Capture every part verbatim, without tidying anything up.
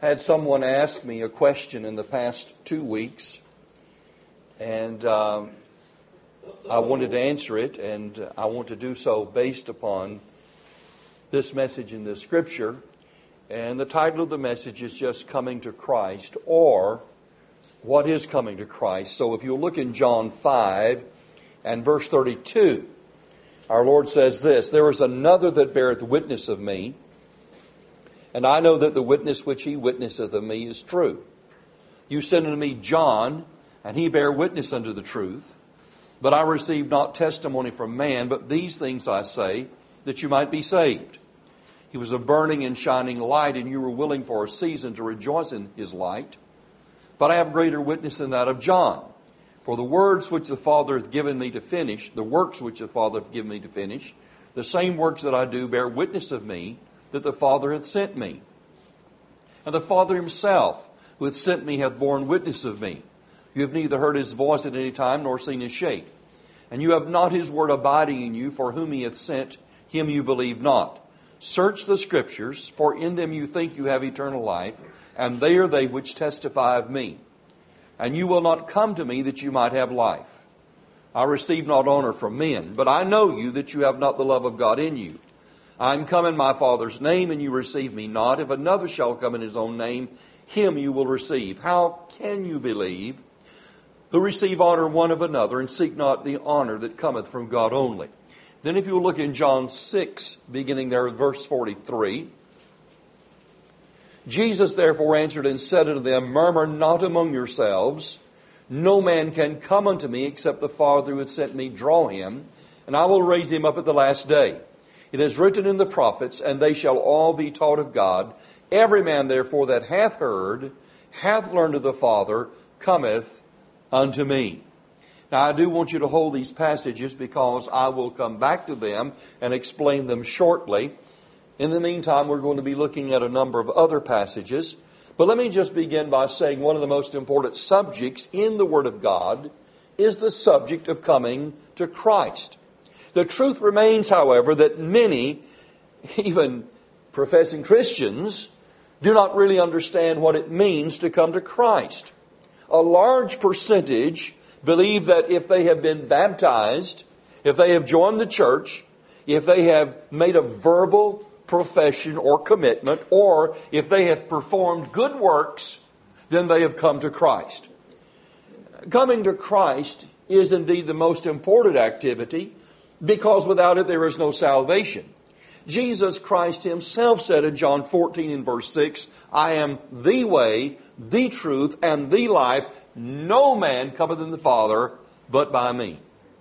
had someone ask me a question in the past two weeks, and um, I wanted to answer it, and I want to do so based upon this message in the Scripture. And the title of the message is just Coming to Christ, or What is Coming to Christ? So if you'll look in John five and verse thirty-two, our Lord says this, "There is another that beareth witness of me, and I know that the witness which he witnesseth of me is true. You sent unto me John, and he bare witness unto the truth. But I received not testimony from man, but these things I say, that you might be saved. He was a burning and shining light, and you were willing for a season to rejoice in his light. But I have greater witness than that of John. For the words which the Father hath given me to finish, the works which the Father hath given me to finish, the same works that I do bear witness of me, that the Father hath sent me. And the Father himself, who hath sent me, hath borne witness of me. You have neither heard his voice at any time, nor seen his shape. And you have not his word abiding in you, for whom he hath sent, him you believe not. Search the Scriptures, for in them you think you have eternal life, and they are they which testify of me. And you will not come to me that you might have life. I receive not honor from men, but I know you that you have not the love of God in you. I am come in my Father's name, and you receive me not. If another shall come in his own name, him you will receive. How can you believe, who receive honor one of another, and seek not the honor that cometh from God only?" Then if you look in John six, beginning there at verse forty-three, "Jesus therefore answered and said unto them, Murmur not among yourselves. No man can come unto me, except the Father who hath sent me draw him, and I will raise him up at the last day. It is written in the prophets, and they shall all be taught of God. Every man therefore that hath heard, hath learned of the Father, cometh unto me." Now I do want you to hold these passages, because I will come back to them and explain them shortly. In the meantime, we're going to be looking at a number of other passages. But let me just begin by saying one of the most important subjects in the Word of God is the subject of coming to Christ. The truth remains, however, that many, even professing Christians, do not really understand what it means to come to Christ. A large percentage believe that if they have been baptized, if they have joined the church, if they have made a verbal profession or commitment, or if they have performed good works, then they have come to Christ. Coming to Christ is indeed the most important activity, because without it there is no salvation. Jesus Christ himself said in John fourteen and verse six, "I am the way, the truth, and the life. No man cometh in the Father but by me."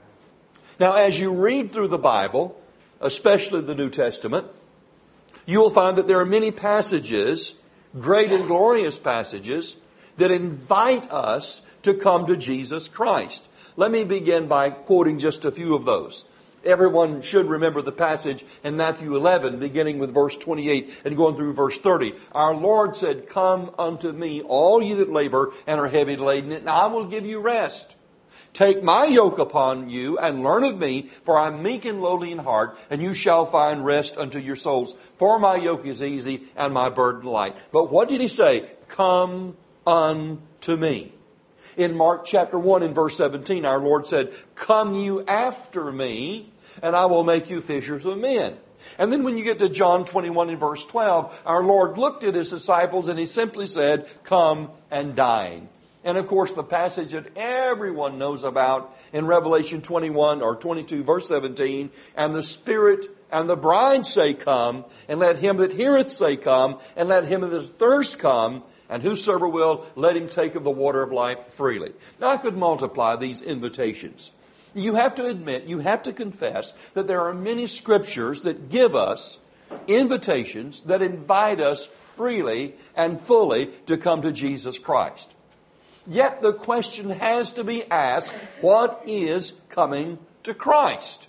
Now, as you read through the Bible, especially the New Testament, you will find that there are many passages, great and glorious passages, that invite us to come to Jesus Christ. Let me begin by quoting just a few of those. Everyone should remember the passage in Matthew eleven, beginning with verse twenty-eight and going through verse thirty. Our Lord said, "Come unto me, all ye that labor and are heavy laden, and I will give you rest. Take my yoke upon you and learn of me, for I am meek and lowly in heart, and you shall find rest unto your souls. For my yoke is easy and my burden light." But what did he say? Come unto me. In Mark chapter one and verse seventeen, our Lord said, "Come you after me, and I will make you fishers of men." And then when you get to John twenty-one and verse twelve, our Lord looked at his disciples and he simply said, "Come and dine." And of course, the passage that everyone knows about in Revelation twenty-one or twenty-two verse seventeen, "And the Spirit and the bride say, Come, and let him that heareth say, Come, and let him that is thirst come, and whosoever will, let him take of the water of life freely." Now I could multiply these invitations. You have to admit, you have to confess that there are many scriptures that give us invitations that invite us freely and fully to come to Jesus Christ. Yet the question has to be asked, what is coming to Christ?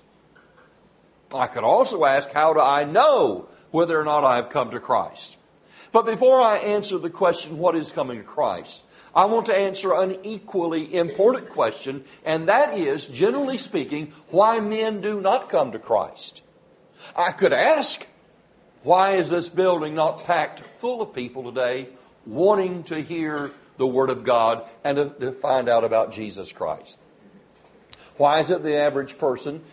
I could also ask, how do I know whether or not I have come to Christ? But before I answer the question, what is coming to Christ, I want to answer an equally important question, and that is, generally speaking, why men do not come to Christ. I could ask, why is this building not packed full of people today wanting to hear the Word of God and to, to find out about Jesus Christ. Why is it the average person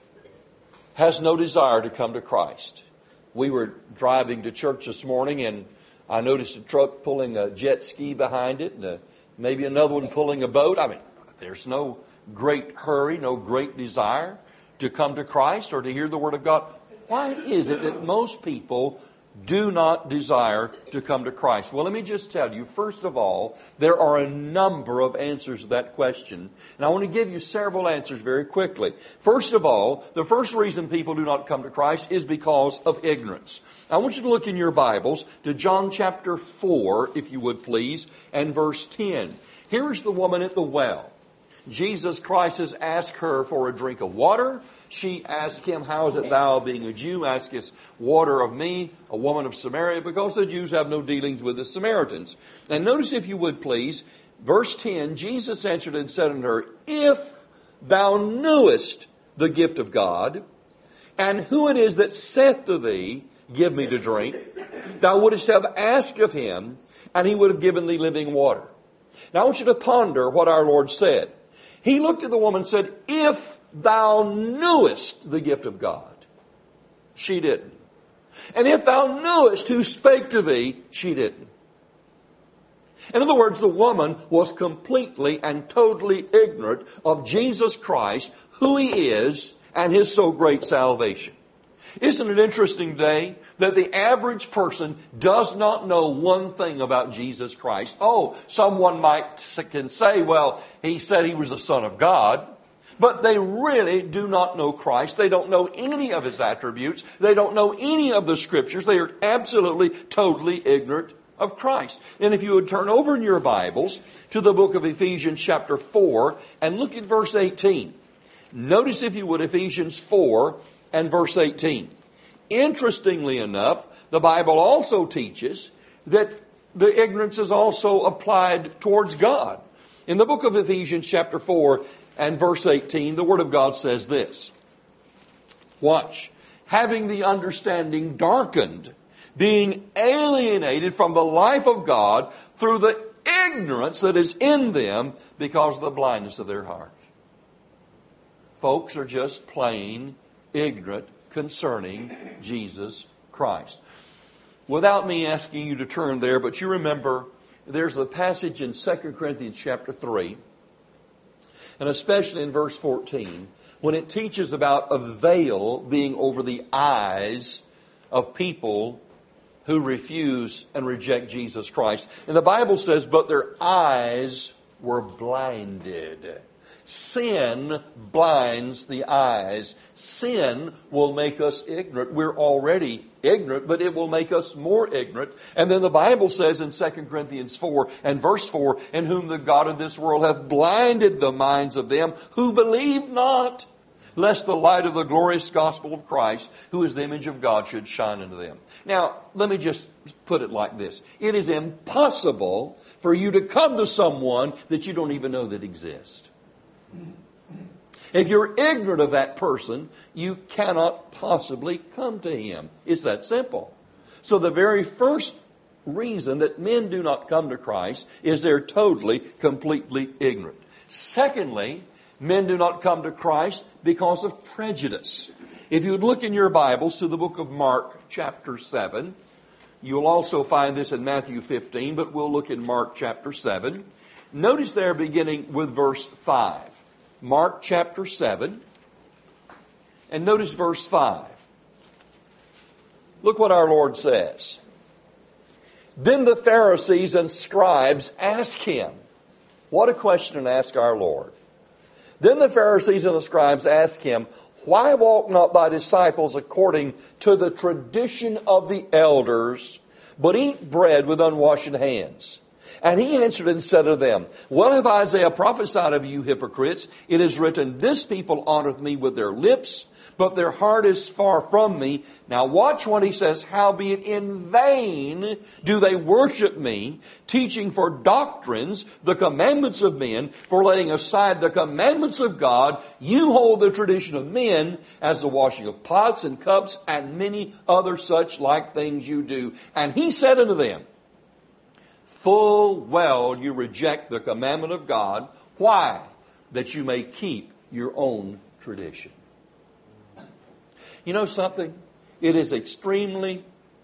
has no desire to come to Christ? We were driving to church this morning and I noticed a truck pulling a jet ski behind it and a, maybe another one pulling a boat. I mean, there's no great hurry, no great desire to come to Christ or to hear the Word of God. Why is it that most people do not desire to come to Christ? Well, let me just tell you, first of all, there are a number of answers to that question. And I want to give you several answers very quickly. First of all, the first reason people do not come to Christ is because of ignorance. I want you to look in your Bibles to John chapter four, if you would please, and verse ten. Here is the woman at the well. Jesus Christ has asked her for a drink of water. She asked him, how is it thou, being a Jew, askest water of me, a woman of Samaria? Because the Jews have no dealings with the Samaritans. And notice, if you would please, verse ten, Jesus answered and said unto her, if thou knewest the gift of God, and who it is that saith to thee, give me to drink, thou wouldest have asked of him, and he would have given thee living water. Now I want you to ponder what our Lord said. He looked at the woman and said, if thou knewest the gift of God. She didn't. And if thou knewest who spake to thee, she didn't. In other words, the woman was completely and totally ignorant of Jesus Christ, who He is, and His so great salvation. Isn't it interesting today that the average person does not know one thing about Jesus Christ? Oh, someone might can say, well, He said He was the Son of God. But they really do not know Christ. They don't know any of His attributes. They don't know any of the Scriptures. They are absolutely, totally ignorant of Christ. And if you would turn over in your Bibles to the book of Ephesians chapter four and look at verse eighteen. Notice, if you would, Ephesians four and verse eighteen. Interestingly enough, the Bible also teaches that the ignorance is also applied towards God. In the book of Ephesians chapter four and verse eighteen, the Word of God says this. Watch. Having the understanding darkened, being alienated from the life of God through the ignorance that is in them because of the blindness of their heart. Folks are just plain ignorant concerning Jesus Christ. Without me asking you to turn there, but you remember there's a passage in Second Corinthians chapter three, and especially in verse fourteen, when it teaches about a veil being over the eyes of people who refuse and reject Jesus Christ. And the Bible says, but their eyes were blinded. Sin blinds the eyes. Sin will make us ignorant. We're already ignorant, but it will make us more ignorant. And then the Bible says in Second Corinthians four and verse four, in whom the God of this world hath blinded the minds of them who believe not, lest the light of the glorious gospel of Christ, who is the image of God, should shine into them. Now, let me just put it like this. It is impossible for you to come to someone that you don't even know that exists. If you're ignorant of that person, you cannot possibly come to him. It's that simple. So the very first reason that men do not come to Christ is they're totally, completely ignorant. Secondly, men do not come to Christ because of prejudice. If you would look in your Bibles to the book of Mark chapter seven, you'll also find this in Matthew fifteen, but we'll look in Mark chapter seven. Notice there beginning with verse five. Mark chapter seven, and notice verse five. Look what our Lord says. Then the Pharisees and scribes asked him. What a question to ask our Lord. Then the Pharisees and the scribes asked him, why walk not thy disciples according to the tradition of the elders, but eat bread with unwashed hands? And he answered and said to them, well hath Isaiah prophesied of you hypocrites. It is written, this people honoreth me with their lips, but their heart is far from me. Now watch what he says, howbeit in vain do they worship me, teaching for doctrines the commandments of men, for laying aside the commandments of God, you hold the tradition of men, as the washing of pots and cups, and many other such like things you do. And he said unto them, full well you reject the commandment of God. Why? That you may keep your own tradition. You know something? It is extremely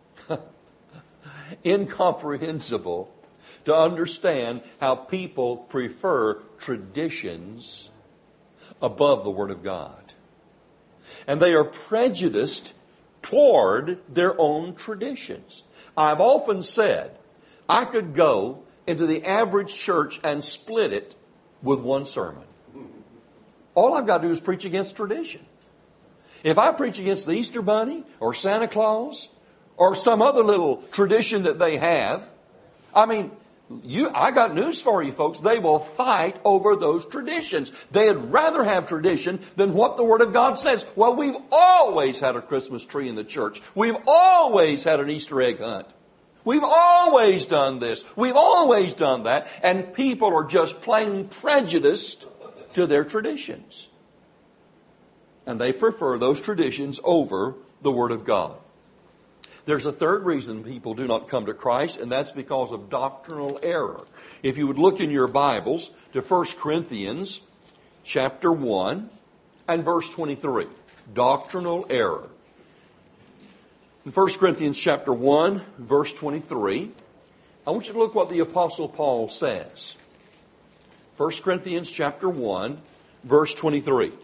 incomprehensible to understand how people prefer traditions above the Word of God. And they are prejudiced toward their own traditions. I've often said, I could go into the average church and split it with one sermon. All I've got to do is preach against tradition. If I preach against the Easter Bunny or Santa Claus or some other little tradition that they have, I mean, you, I got news for you folks. They will fight over those traditions. They'd rather have tradition than what the Word of God says. Well, we've always had a Christmas tree in the church. We've always had an Easter egg hunt. We've always done this. We've always done that. And people are just plain prejudiced to their traditions. And they prefer those traditions over the Word of God. There's a third reason people do not come to Christ, and that's because of doctrinal error. If you would look in your Bibles to First Corinthians chapter one and verse twenty-three. Doctrinal error. In First Corinthians chapter one, verse twenty-three, I want you to look what the Apostle Paul says. First Corinthians chapter one, verse twenty-three.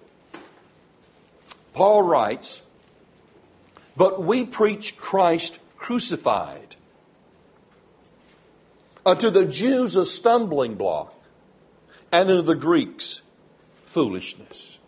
Paul writes, "But we preach Christ crucified, unto the Jews a stumbling block, and unto the Greeks foolishness."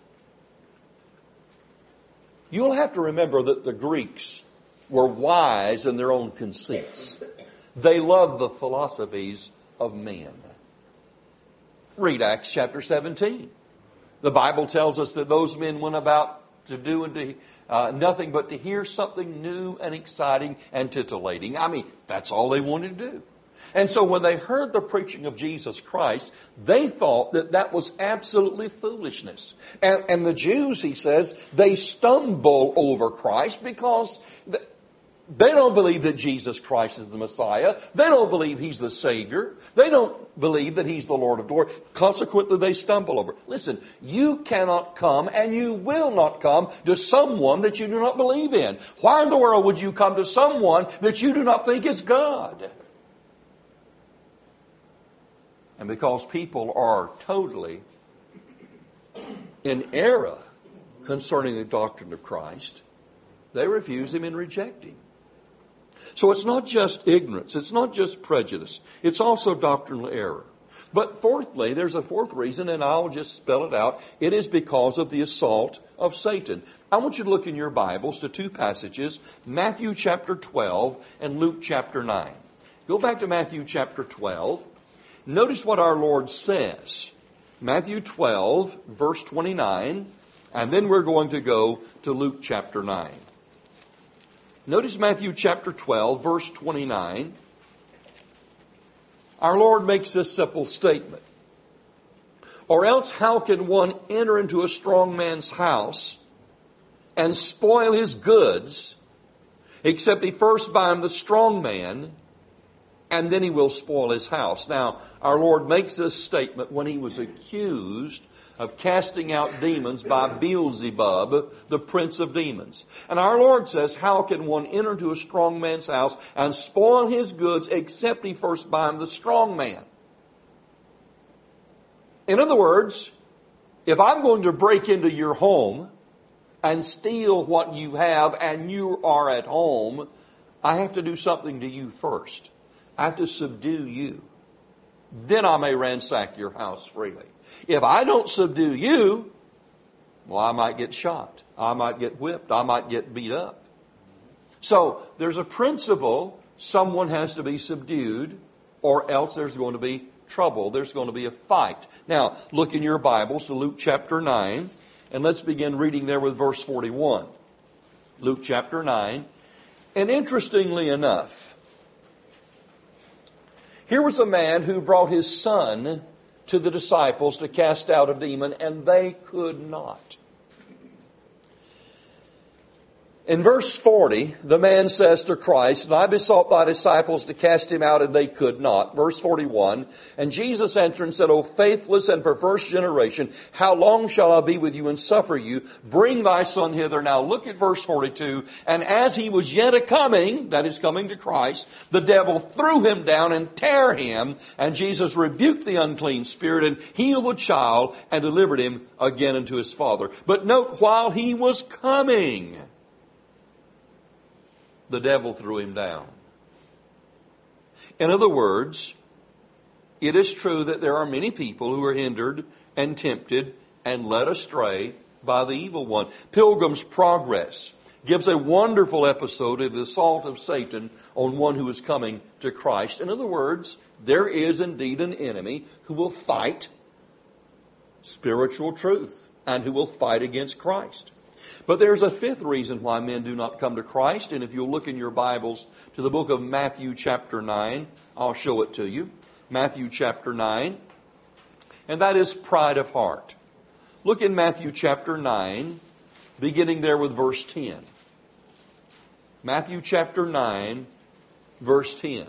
You'll have to remember that the Greeks were wise in their own conceits. They loved the philosophies of men. Read Acts chapter seventeen. The Bible tells us that those men went about to do and to uh, nothing but to hear something new and exciting and titillating. I mean, that's all they wanted to do. And so when they heard the preaching of Jesus Christ, they thought that that was absolutely foolishness. And, and the Jews, he says, they stumble over Christ because they don't believe that Jesus Christ is the Messiah. They don't believe He's the Savior. They don't believe that He's the Lord of glory. Consequently, they stumble over. Listen, you cannot come and you will not come to someone that you do not believe in. Why in the world would you come to someone that you do not think is God? And because people are totally in error concerning the doctrine of Christ, they refuse Him and reject Him. So it's not just ignorance. It's not just prejudice. It's also doctrinal error. But fourthly, there's a fourth reason, and I'll just spell it out. It is because of the assault of Satan. I want you to look in your Bibles to two passages, Matthew chapter twelve and Luke chapter nine. Go back to Matthew chapter twelve. Notice what our Lord says. Matthew twelve, verse twenty-nine, and then we're going to go to Luke chapter nine. Notice Matthew chapter twelve, verse twenty-nine. Our Lord makes this simple statement. "Or else how can one enter into a strong man's house and spoil his goods, except he first bind the strong man, and then he will spoil his house?" Now, our Lord makes this statement when He was accused of casting out demons by Beelzebub, the prince of demons. And our Lord says, how can one enter into a strong man's house and spoil his goods except he first bind the strong man? In other words, if I'm going to break into your home and steal what you have and you are at home, I have to do something to you first. I have to subdue you. Then I may ransack your house freely. If I don't subdue you, well, I might get shot. I might get whipped. I might get beat up. So there's a principle. Someone has to be subdued, or else there's going to be trouble. There's going to be a fight. Now, look in your Bibles to Luke chapter nine, and let's begin reading there with verse forty-one. Luke chapter nine. And interestingly enough, here was a man who brought his son to the disciples to cast out a demon, and they could not. In verse forty, the man says to Christ, "And I besought thy disciples to cast him out, and they could not." Verse forty-one, "And Jesus answered and said, O faithless and perverse generation, how long shall I be with you and suffer you? Bring thy son hither." Now look at verse forty-two. "And as he was yet a coming," that is coming to Christ, "the devil threw him down and tare him. And Jesus rebuked the unclean spirit and healed the child and delivered him again unto his father." But note, while he was coming, the devil threw him down. In other words, it is true that there are many people who are hindered and tempted and led astray by the evil one. Pilgrim's Progress gives a wonderful episode of the assault of Satan on one who is coming to Christ. In other words, there is indeed an enemy who will fight spiritual truth and who will fight against Christ. But there's a fifth reason why men do not come to Christ. And if you'll look in your Bibles to the book of Matthew chapter nine, I'll show it to you. Matthew chapter nine. And that is pride of heart. Look in Matthew chapter nine, beginning there with verse ten. Matthew chapter nine, verse ten.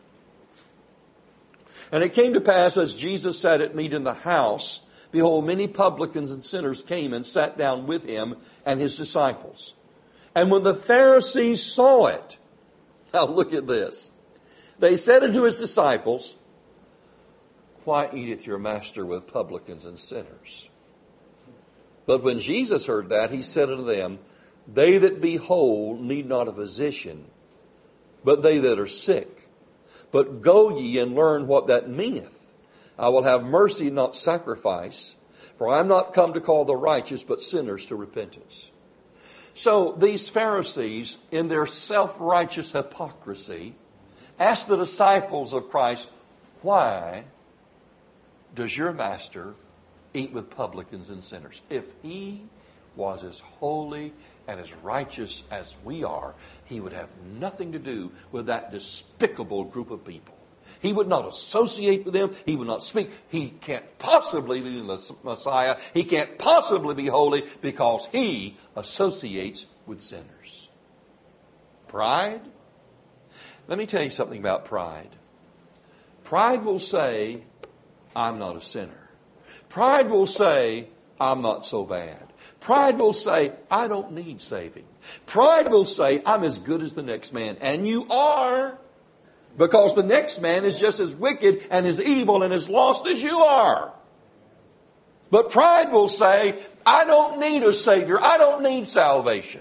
"And it came to pass, as Jesus sat at meat in the house, behold, many publicans and sinners came and sat down with him and his disciples. And when the Pharisees saw it," now look at this, "they said unto his disciples, Why eateth your master with publicans and sinners? But when Jesus heard that, he said unto them, They that be whole need not a physician, but they that are sick. But go ye and learn what that meaneth. I will have mercy, not sacrifice, for I am not come to call the righteous, but sinners to repentance." So these Pharisees, in their self-righteous hypocrisy, asked the disciples of Christ, "Why does your master eat with publicans and sinners? If he was as holy and as righteous as we are, he would have nothing to do with that despicable group of people. He would not associate with them. He would not speak. He can't possibly be the Messiah. He can't possibly be holy because he associates with sinners." Pride? Let me tell you something about pride. Pride will say, "I'm not a sinner." Pride will say, "I'm not so bad." Pride will say, "I don't need saving." Pride will say, "I'm as good as the next man." And you are. Because the next man is just as wicked and as evil and as lost as you are. But pride will say, "I don't need a Savior. I don't need salvation."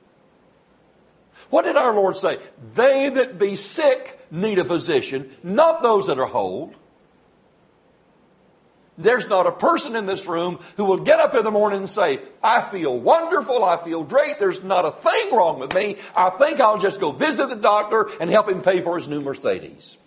What did our Lord say? "They that be sick need a physician, not those that are whole." There's not a person in this room who will get up in the morning and say, "I feel wonderful, I feel great, there's not a thing wrong with me. I think I'll just go visit the doctor and help him pay for his new Mercedes."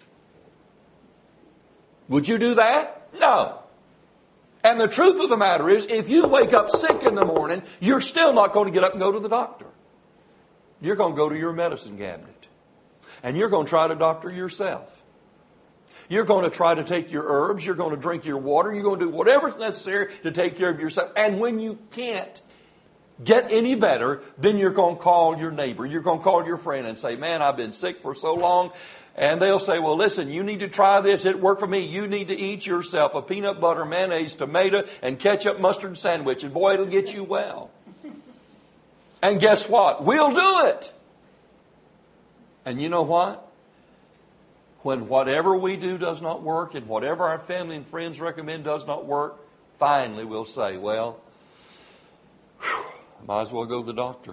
Would you do that? No. And the truth of the matter is, if you wake up sick in the morning, you're still not going to get up and go to the doctor. You're going to go to your medicine cabinet. And you're going to try to doctor yourself. You're going to try to take your herbs. You're going to drink your water. You're going to do whatever's necessary to take care of yourself. And when you can't get any better, then you're going to call your neighbor. You're going to call your friend and say, "Man, I've been sick for so long." And they'll say, "Well, listen, you need to try this. It worked for me. You need to eat yourself a peanut butter, mayonnaise, tomato, and ketchup mustard sandwich. And boy, it'll get you well." And guess what? We'll do it. And you know what? When whatever we do does not work and whatever our family and friends recommend does not work, finally we'll say, "Well, whew, might as well go to the doctor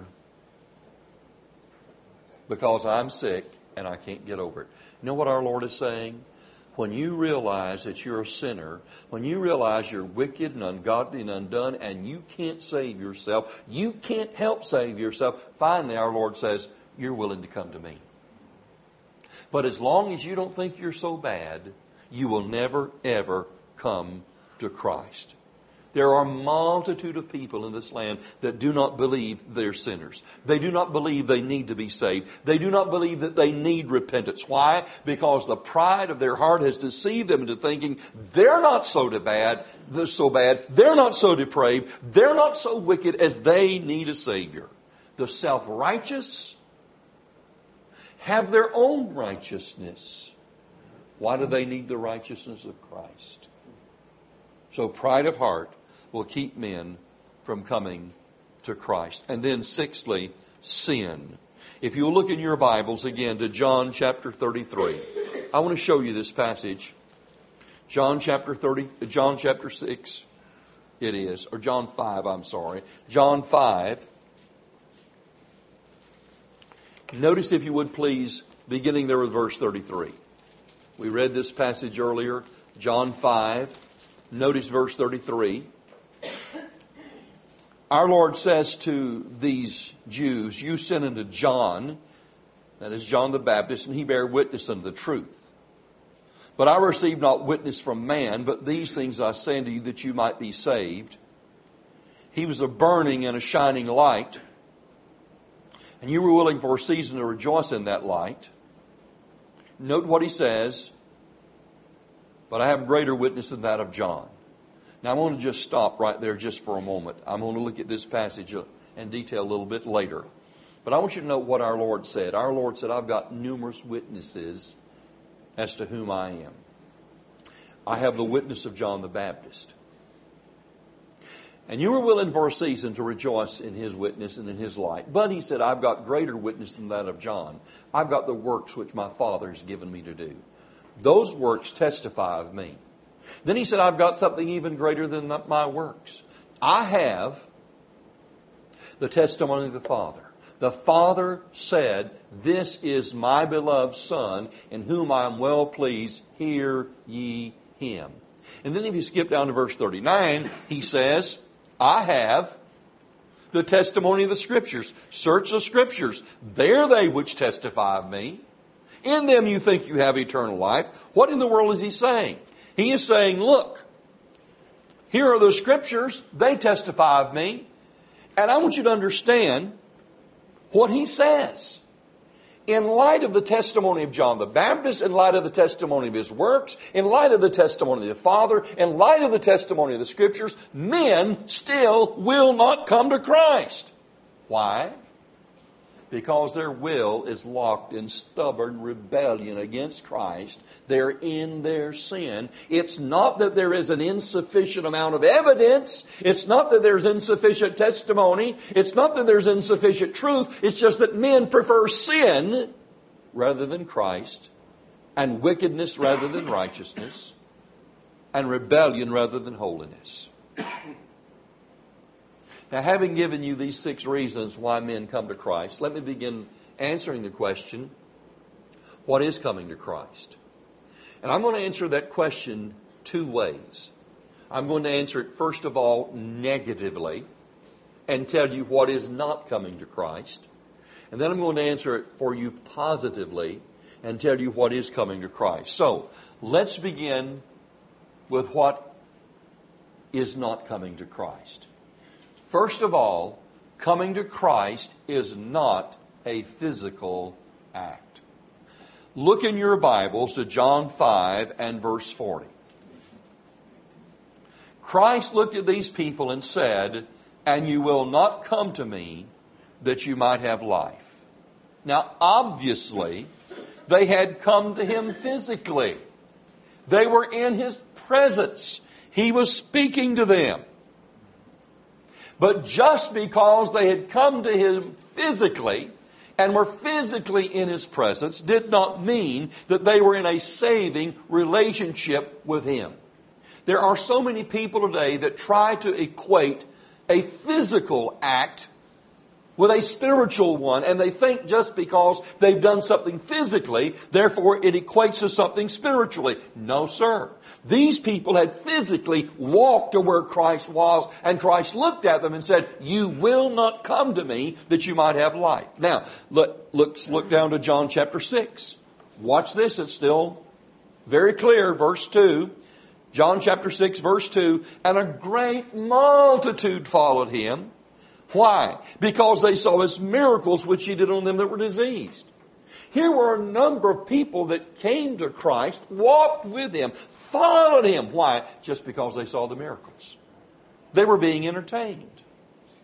because I'm sick and I can't get over it." You know what our Lord is saying? When you realize that you're a sinner, when you realize you're wicked and ungodly and undone and you can't save yourself, you can't help save yourself, finally our Lord says, "You're willing to come to me." But as long as you don't think you're so bad, you will never, ever come to Christ. There are a multitude of people in this land that do not believe they're sinners. They do not believe they need to be saved. They do not believe that they need repentance. Why? Because the pride of their heart has deceived them into thinking they're not so bad, they're so bad, they're not so depraved, they're not so wicked as they need a Savior. The self-righteous have their own righteousness. Why do they need the righteousness of Christ? So pride of heart will keep men from coming to Christ. And then sixthly, sin. If you look in your Bibles again to John chapter thirty-three, I want to show you this passage. John chapter thirty, John chapter six, it is, or John five, I'm sorry. John five. Notice, if you would please, beginning there with verse thirty-three. We read this passage earlier, John five. Notice verse thirty-three. Our Lord says to these Jews, you sent unto John, that is John the Baptist, and he bare witness unto the truth. But I received not witness from man, but these things I say unto you that you might be saved. He was a burning and a shining light, and you were willing for a season to rejoice in that light. Note what he says, but I have greater witness than that of John. Now, I want to just stop right there just for a moment. I'm going to look at this passage in detail a little bit later. But I want you to know what our Lord said. Our Lord said, I've got numerous witnesses as to whom I am. I have the witness of John the Baptist. And you were willing for a season to rejoice in his witness and in his light. But he said, I've got greater witness than that of John. I've got the works which my Father has given me to do. Those works testify of me. Then he said, I've got something even greater than my works. I have the testimony of the Father. The Father said, this is my beloved Son, in whom I am well pleased. Hear ye him. And then if you skip down to verse thirty-nine, he says, I have the testimony of the Scriptures. Search the Scriptures. They are they which testify of me. In them you think you have eternal life. What in the world is he saying? He is saying, look, here are the Scriptures. They testify of me. And I want you to understand what he says. In light of the testimony of John the Baptist, in light of the testimony of his works, in light of the testimony of the Father, in light of the testimony of the Scriptures, men still will not come to Christ. Why? Because their will is locked in stubborn rebellion against Christ. They're in their sin. It's not that there is an insufficient amount of evidence. It's not that there's insufficient testimony. It's not that there's insufficient truth. It's just that men prefer sin rather than Christ, and wickedness rather than righteousness, and rebellion rather than holiness. Now, having given you these six reasons why men come to Christ, let me begin answering the question, what is coming to Christ? And I'm going to answer that question two ways. I'm going to answer it, first of all, negatively, and tell you what is not coming to Christ. And then I'm going to answer it for you positively and tell you what is coming to Christ. So, let's begin with what is not coming to Christ. First of all, coming to Christ is not a physical act. Look in your Bibles to John five and verse forty. Christ looked at these people and said, and you will not come to me that you might have life. Now, obviously, they had come to him physically. They were in his presence. He was speaking to them. But just because they had come to him physically and were physically in his presence did not mean that they were in a saving relationship with him. There are so many people today that try to equate a physical act with a spiritual one, and they think just because they've done something physically, therefore it equates to something spiritually. No, sir. These people had physically walked to where Christ was, and Christ looked at them and said, you will not come to me that you might have life. Now, look, let's look down to John chapter six. Watch this, it's still very clear, verse two. John chapter six, verse two, and a great multitude followed him. Why? Because they saw his miracles which he did on them that were diseased. Here were a number of people that came to Christ, walked with him, followed him. Why? Just because they saw the miracles. They were being entertained.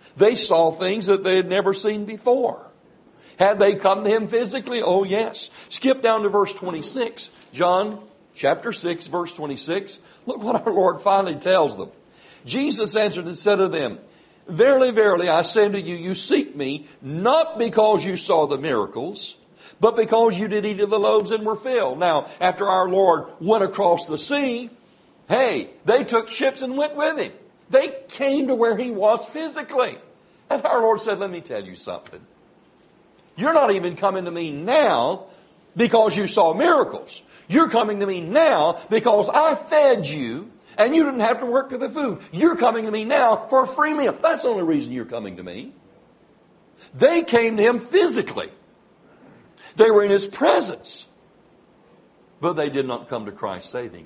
They saw things that they had never seen before. Had they come to him physically? Oh, yes. Skip down to verse twenty-six. John chapter six, verse twenty-six. Look what our Lord finally tells them. Jesus answered and said to them, Verily, verily, I say unto you, you seek me, not because you saw the miracles, but because you did eat of the loaves and were filled. Now, after our Lord went across the sea, hey, they took ships and went with him. They came to where he was physically. And our Lord said, let me tell you something. You're not even coming to me now because you saw miracles. You're coming to me now because I fed you and you didn't have to work for the food. You're coming to me now for a free meal. That's the only reason you're coming to me. They came to him physically. They were in his presence. But they did not come to Christ savingly.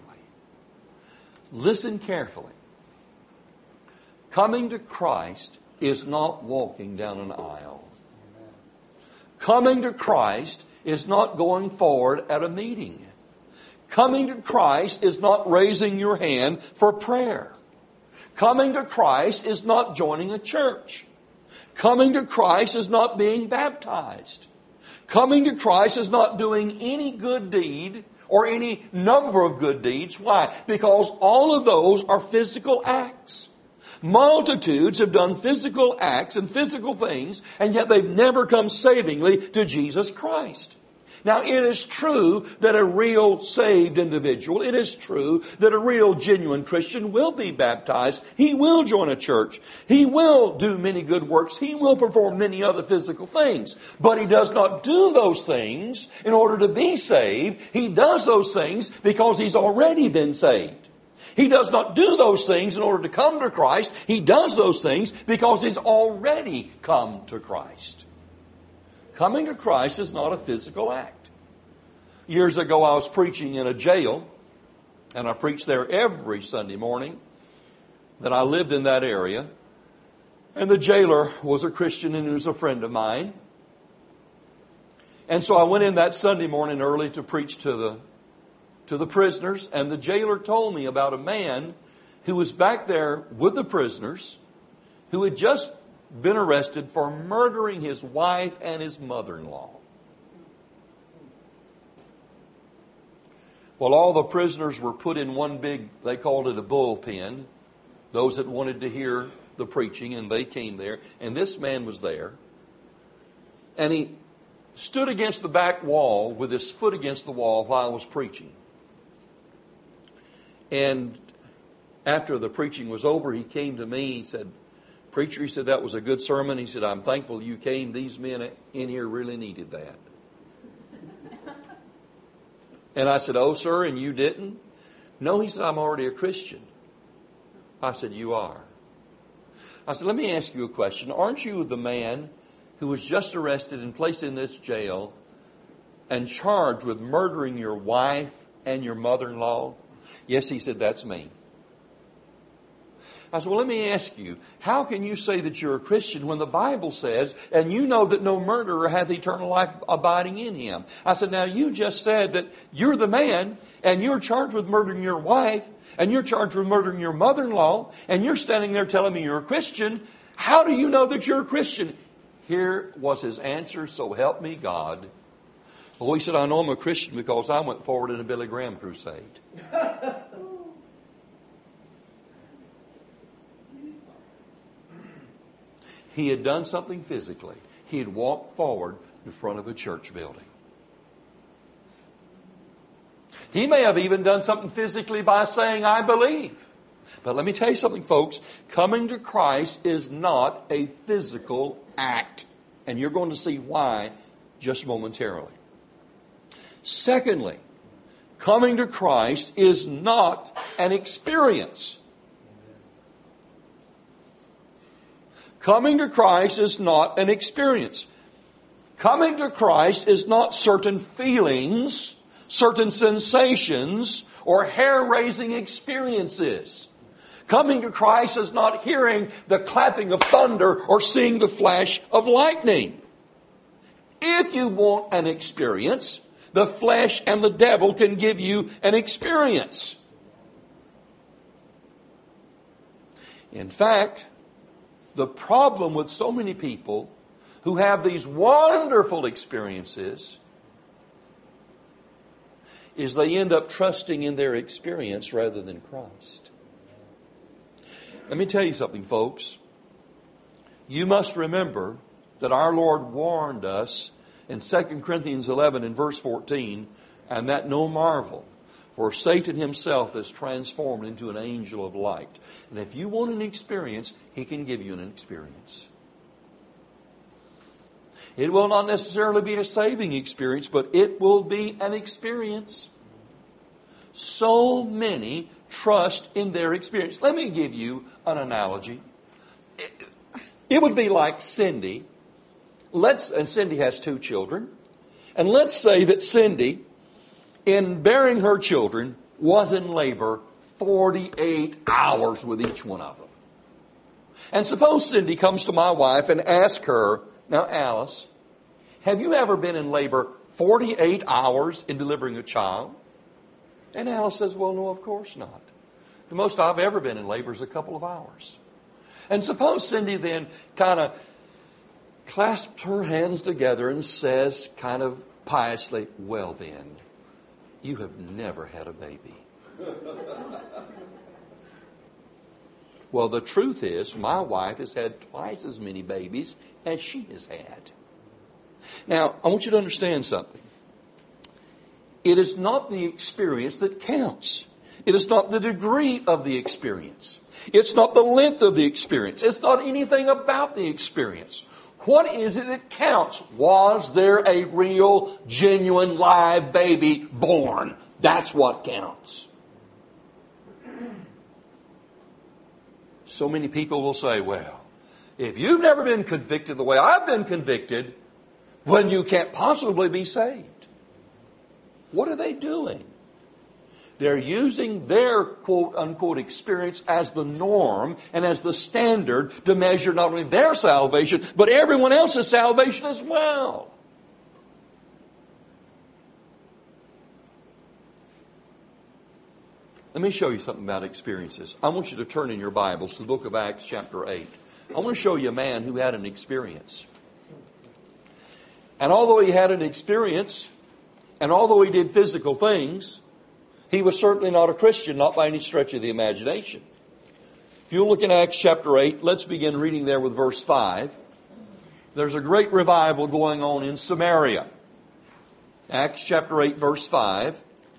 Listen carefully. Coming to Christ is not walking down an aisle. Coming to Christ is not going forward at a meeting. Coming to Christ is not raising your hand for prayer. Coming to Christ is not joining a church. Coming to Christ is not being baptized. Coming to Christ is not doing any good deed or any number of good deeds. Why? Because all of those are physical acts. Multitudes have done physical acts and physical things, and yet they've never come savingly to Jesus Christ. Now, it is true that a real saved individual, it is true that a real genuine Christian will be baptized. He will join a church. He will do many good works. He will perform many other physical things. But he does not do those things in order to be saved. He does those things because he's already been saved. He does not do those things in order to come to Christ. He does those things because he's already come to Christ. Coming to Christ is not a physical act. Years ago, I was preaching in a jail, and I preached there every Sunday morning that I lived in that area. And the jailer was a Christian and he was a friend of mine. And so I went in that Sunday morning early to preach to the to the prisoners, and the jailer told me about a man who was back there with the prisoners who had just been arrested for murdering his wife and his mother-in-law. Well, all the prisoners were put in one big, they called it a bullpen, those that wanted to hear the preaching, and they came there, and this man was there, and he stood against the back wall with his foot against the wall while I was preaching. And after the preaching was over, he came to me. He said, Preacher, he said, that was a good sermon. He said, I'm thankful you came. These men in here really needed that. And I said, oh, sir, and you didn't? No, he said, I'm already a Christian. I said, you are. I said, let me ask you a question. Aren't you the man who was just arrested and placed in this jail and charged with murdering your wife and your mother-in-law? Yes, he said, that's me. I said, well, let me ask you, how can you say that you're a Christian when the Bible says, and you know that no murderer hath eternal life abiding in him? I said, now you just said that you're the man, and you're charged with murdering your wife, and you're charged with murdering your mother-in-law, and you're standing there telling me you're a Christian. How do you know that you're a Christian? Here was his answer, so help me God. Oh, he said, I know I'm a Christian because I went forward in a Billy Graham crusade. He had done something physically. He had walked forward in front of a church building. He may have even done something physically by saying, I believe. But let me tell you something, folks. Coming to Christ is not a physical act. And you're going to see why just momentarily. Secondly, coming to Christ is not an experience. Coming to Christ is not an experience. Coming to Christ is not certain feelings, certain sensations, or hair-raising experiences. Coming to Christ is not hearing the clapping of thunder or seeing the flash of lightning. If you want an experience, the flesh and the devil can give you an experience. In fact, The problem with so many people who have these wonderful experiences is they end up trusting in their experience rather than Christ. Let me tell you something, folks. You must remember that our Lord warned us in Second Corinthians eleven and verse fourteen, and that no marvel, for Satan himself is transformed into an angel of light. And if you want an experience, he can give you an experience. It will not necessarily be a saving experience, but it will be an experience. So many trust in their experience. Let me give you an analogy. It would be like Cindy. Let's, and Cindy has two children. And let's say that Cindy, in bearing her children, was in labor forty-eight hours with each one of them. And suppose Cindy comes to my wife and asks her, now Alice, have you ever been in labor forty-eight hours in delivering a child? And Alice says, well, no, of course not. The most I've ever been in labor is a couple of hours. And suppose Cindy then kind of clasps her hands together and says kind of piously, well then, you have never had a baby. Well, the truth is, my wife has had twice as many babies as she has had. Now, I want you to understand something. It is not the experience that counts. It is not the degree of the experience. It's not the length of the experience. It's not anything about the experience. What is it that counts? Was there a real, genuine, live baby born? That's what counts. So many people will say, well, if you've never been convicted the way I've been convicted, well, you can't possibly be saved. What are they doing? They're using their quote-unquote experience as the norm and as the standard to measure not only their salvation, but everyone else's salvation as well. Let me show you something about experiences. I want you to turn in your Bibles to the book of Acts chapter eight. I want to show you a man who had an experience. And although he had an experience, and although he did physical things, he was certainly not a Christian, not by any stretch of the imagination. If you look in Acts chapter eight, let's begin reading there with verse five. There's a great revival going on in Samaria. Acts chapter eight, verse five.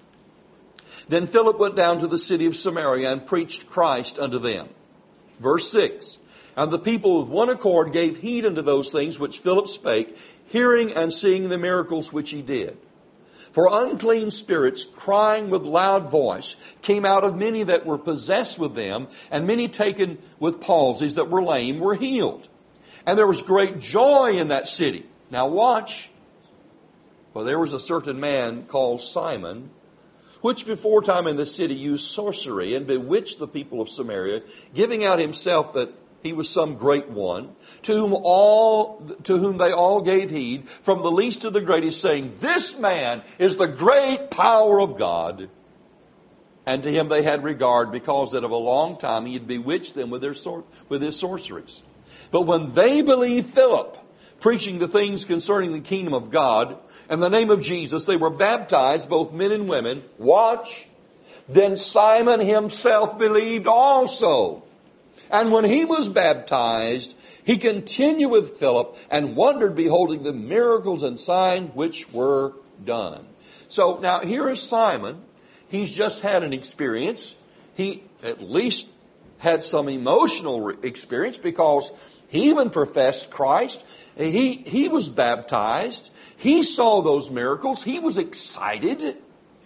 Then Philip went down to the city of Samaria and preached Christ unto them. Verse six. And the people with one accord gave heed unto those things which Philip spake, hearing and seeing the miracles which he did. For unclean spirits, crying with loud voice, came out of many that were possessed with them, and many taken with palsies that were lame were healed. And there was great joy in that city. Now watch. Well, there was a certain man called Simon, which before time in the city used sorcery and bewitched the people of Samaria, giving out himself that he was some great one, to whom all, to whom they all gave heed, from the least to the greatest, saying, this man is the great power of God. And to him they had regard, because that of a long time he had bewitched them with their sor- with his sorceries. But when they believed Philip, preaching the things concerning the kingdom of God, and the name of Jesus, they were baptized, both men and women. Watch. Then Simon himself believed also. And when he was baptized, he continued with Philip and wondered, beholding the miracles and signs which were done. So now here is Simon. He's just had an experience. He at least had some emotional experience, because he even professed Christ. He, he was baptized. He saw those miracles. He was excited.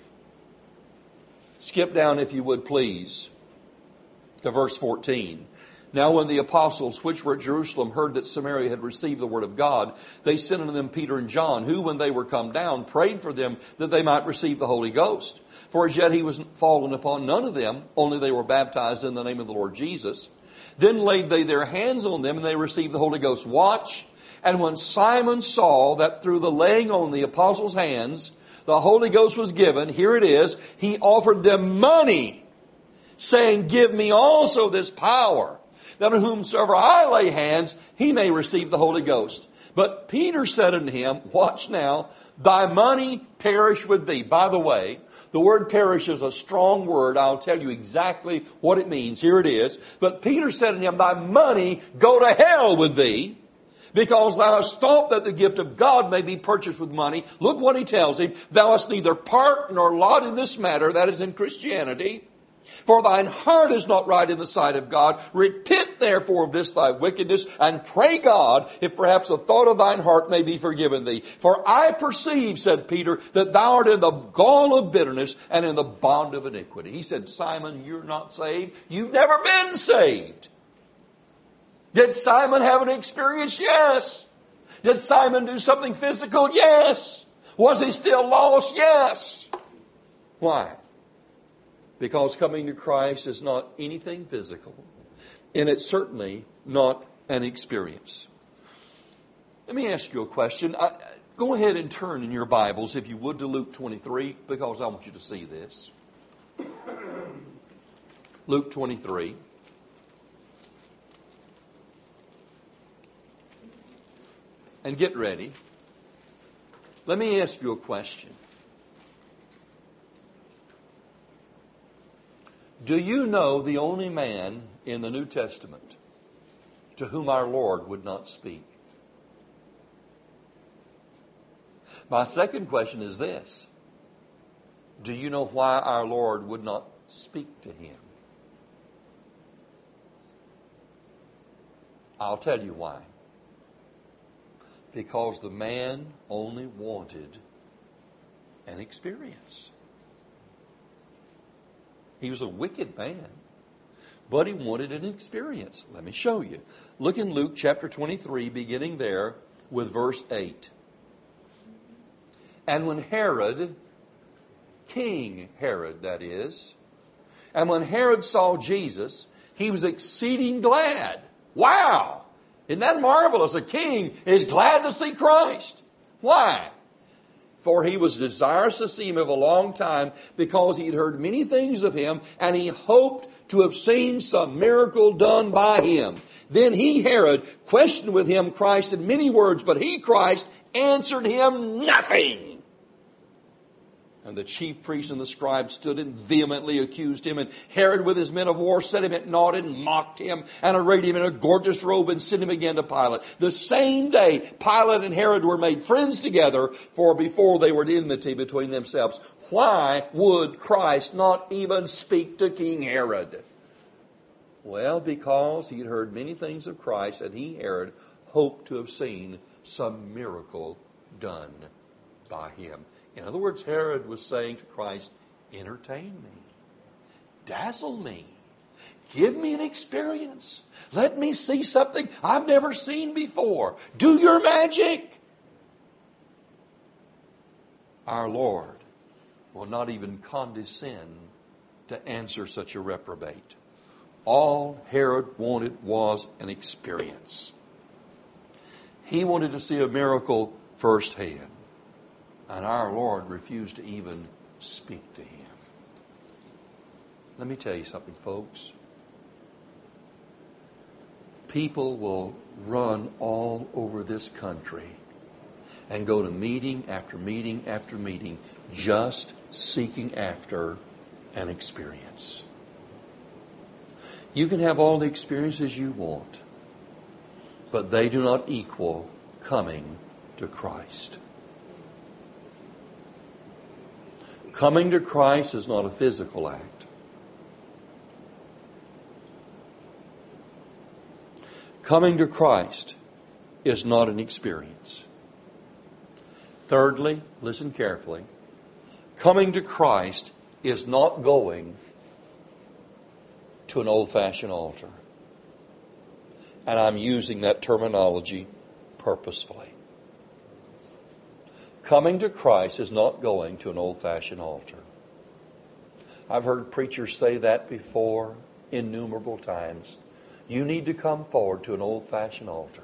Skip down, if you would, please, to verse fourteen. Now when the apostles which were at Jerusalem heard that Samaria had received the word of God, they sent unto them Peter and John, who, when they were come down, prayed for them that they might receive the Holy Ghost. For as yet he was fallen upon none of them, only they were baptized in the name of the Lord Jesus. Then laid they their hands on them, and they received the Holy Ghost. Watch. And when Simon saw that through the laying on the apostles' hands, the Holy Ghost was given, here it is, he offered them money, saying, give me also this power, that on whomsoever I lay hands, he may receive the Holy Ghost. But Peter said unto him, watch now, thy money perish with thee. By the way, the word perish is a strong word. I'll tell you exactly what it means. Here it is. But Peter said unto him, thy money go to hell with thee, because thou hast thought that the gift of God may be purchased with money. Look what he tells him. Thou hast neither part nor lot in this matter, that is in Christianity. For thine heart is not right in the sight of God. Repent therefore of this thy wickedness, and pray God, if perhaps the thought of thine heart may be forgiven thee. For I perceive, said Peter, that thou art in the gall of bitterness and in the bond of iniquity. He said, Simon, you're not saved. You've never been saved. Did Simon have an experience? Yes. Did Simon do something physical? Yes. Was he still lost? Yes. Why? Because coming to Christ is not anything physical, and it's certainly not an experience. Let me ask you a question. I, go ahead and turn in your Bibles, if you would, to Luke twenty-three, because I want you to see this. Luke twenty-three. And get ready. Let me ask you a question. Do you know the only man in the New Testament to whom our Lord would not speak? My second question is this. Do you know why our Lord would not speak to him? I'll tell you why. Because the man only wanted an experience. He was a wicked man, but he wanted an experience. Let me show you. Look in Luke chapter twenty-three, beginning there with verse eight. And when Herod, King Herod that is, and when Herod saw Jesus, he was exceeding glad. Wow! Isn't that marvelous? A king is glad to see Christ. Why? For he was desirous to see him of a long time, because he had heard many things of him, and he hoped to have seen some miracle done by him. Then he, Herod, questioned with him Christ in many words, but he, Christ, answered him nothing. And the chief priests and the scribes stood and vehemently accused him. And Herod with his men of war set him at naught and mocked him and arrayed him in a gorgeous robe and sent him again to Pilate. The same day Pilate and Herod were made friends together, for before they were at enmity between themselves. Why would Christ not even speak to King Herod? Well, because he had heard many things of Christ, and he, Herod, hoped to have seen some miracle done by him. In other words, Herod was saying to Christ, entertain me, dazzle me, give me an experience. Let me see something I've never seen before. Do your magic. Our Lord will not even condescend to answer such a reprobate. All Herod wanted was an experience. He wanted to see a miracle firsthand. And our Lord refused to even speak to him. Let me tell you something, folks. People will run all over this country and go to meeting after meeting after meeting, just seeking after an experience. You can have all the experiences you want, but they do not equal coming to Christ. Coming to Christ is not a physical act. Coming to Christ is not an experience. Thirdly, listen carefully. Coming to Christ is not going to an old-fashioned altar. And I'm using that terminology purposefully. Coming to Christ is not going to an old-fashioned altar. I've heard preachers say that before innumerable times. You need to come forward to an old-fashioned altar.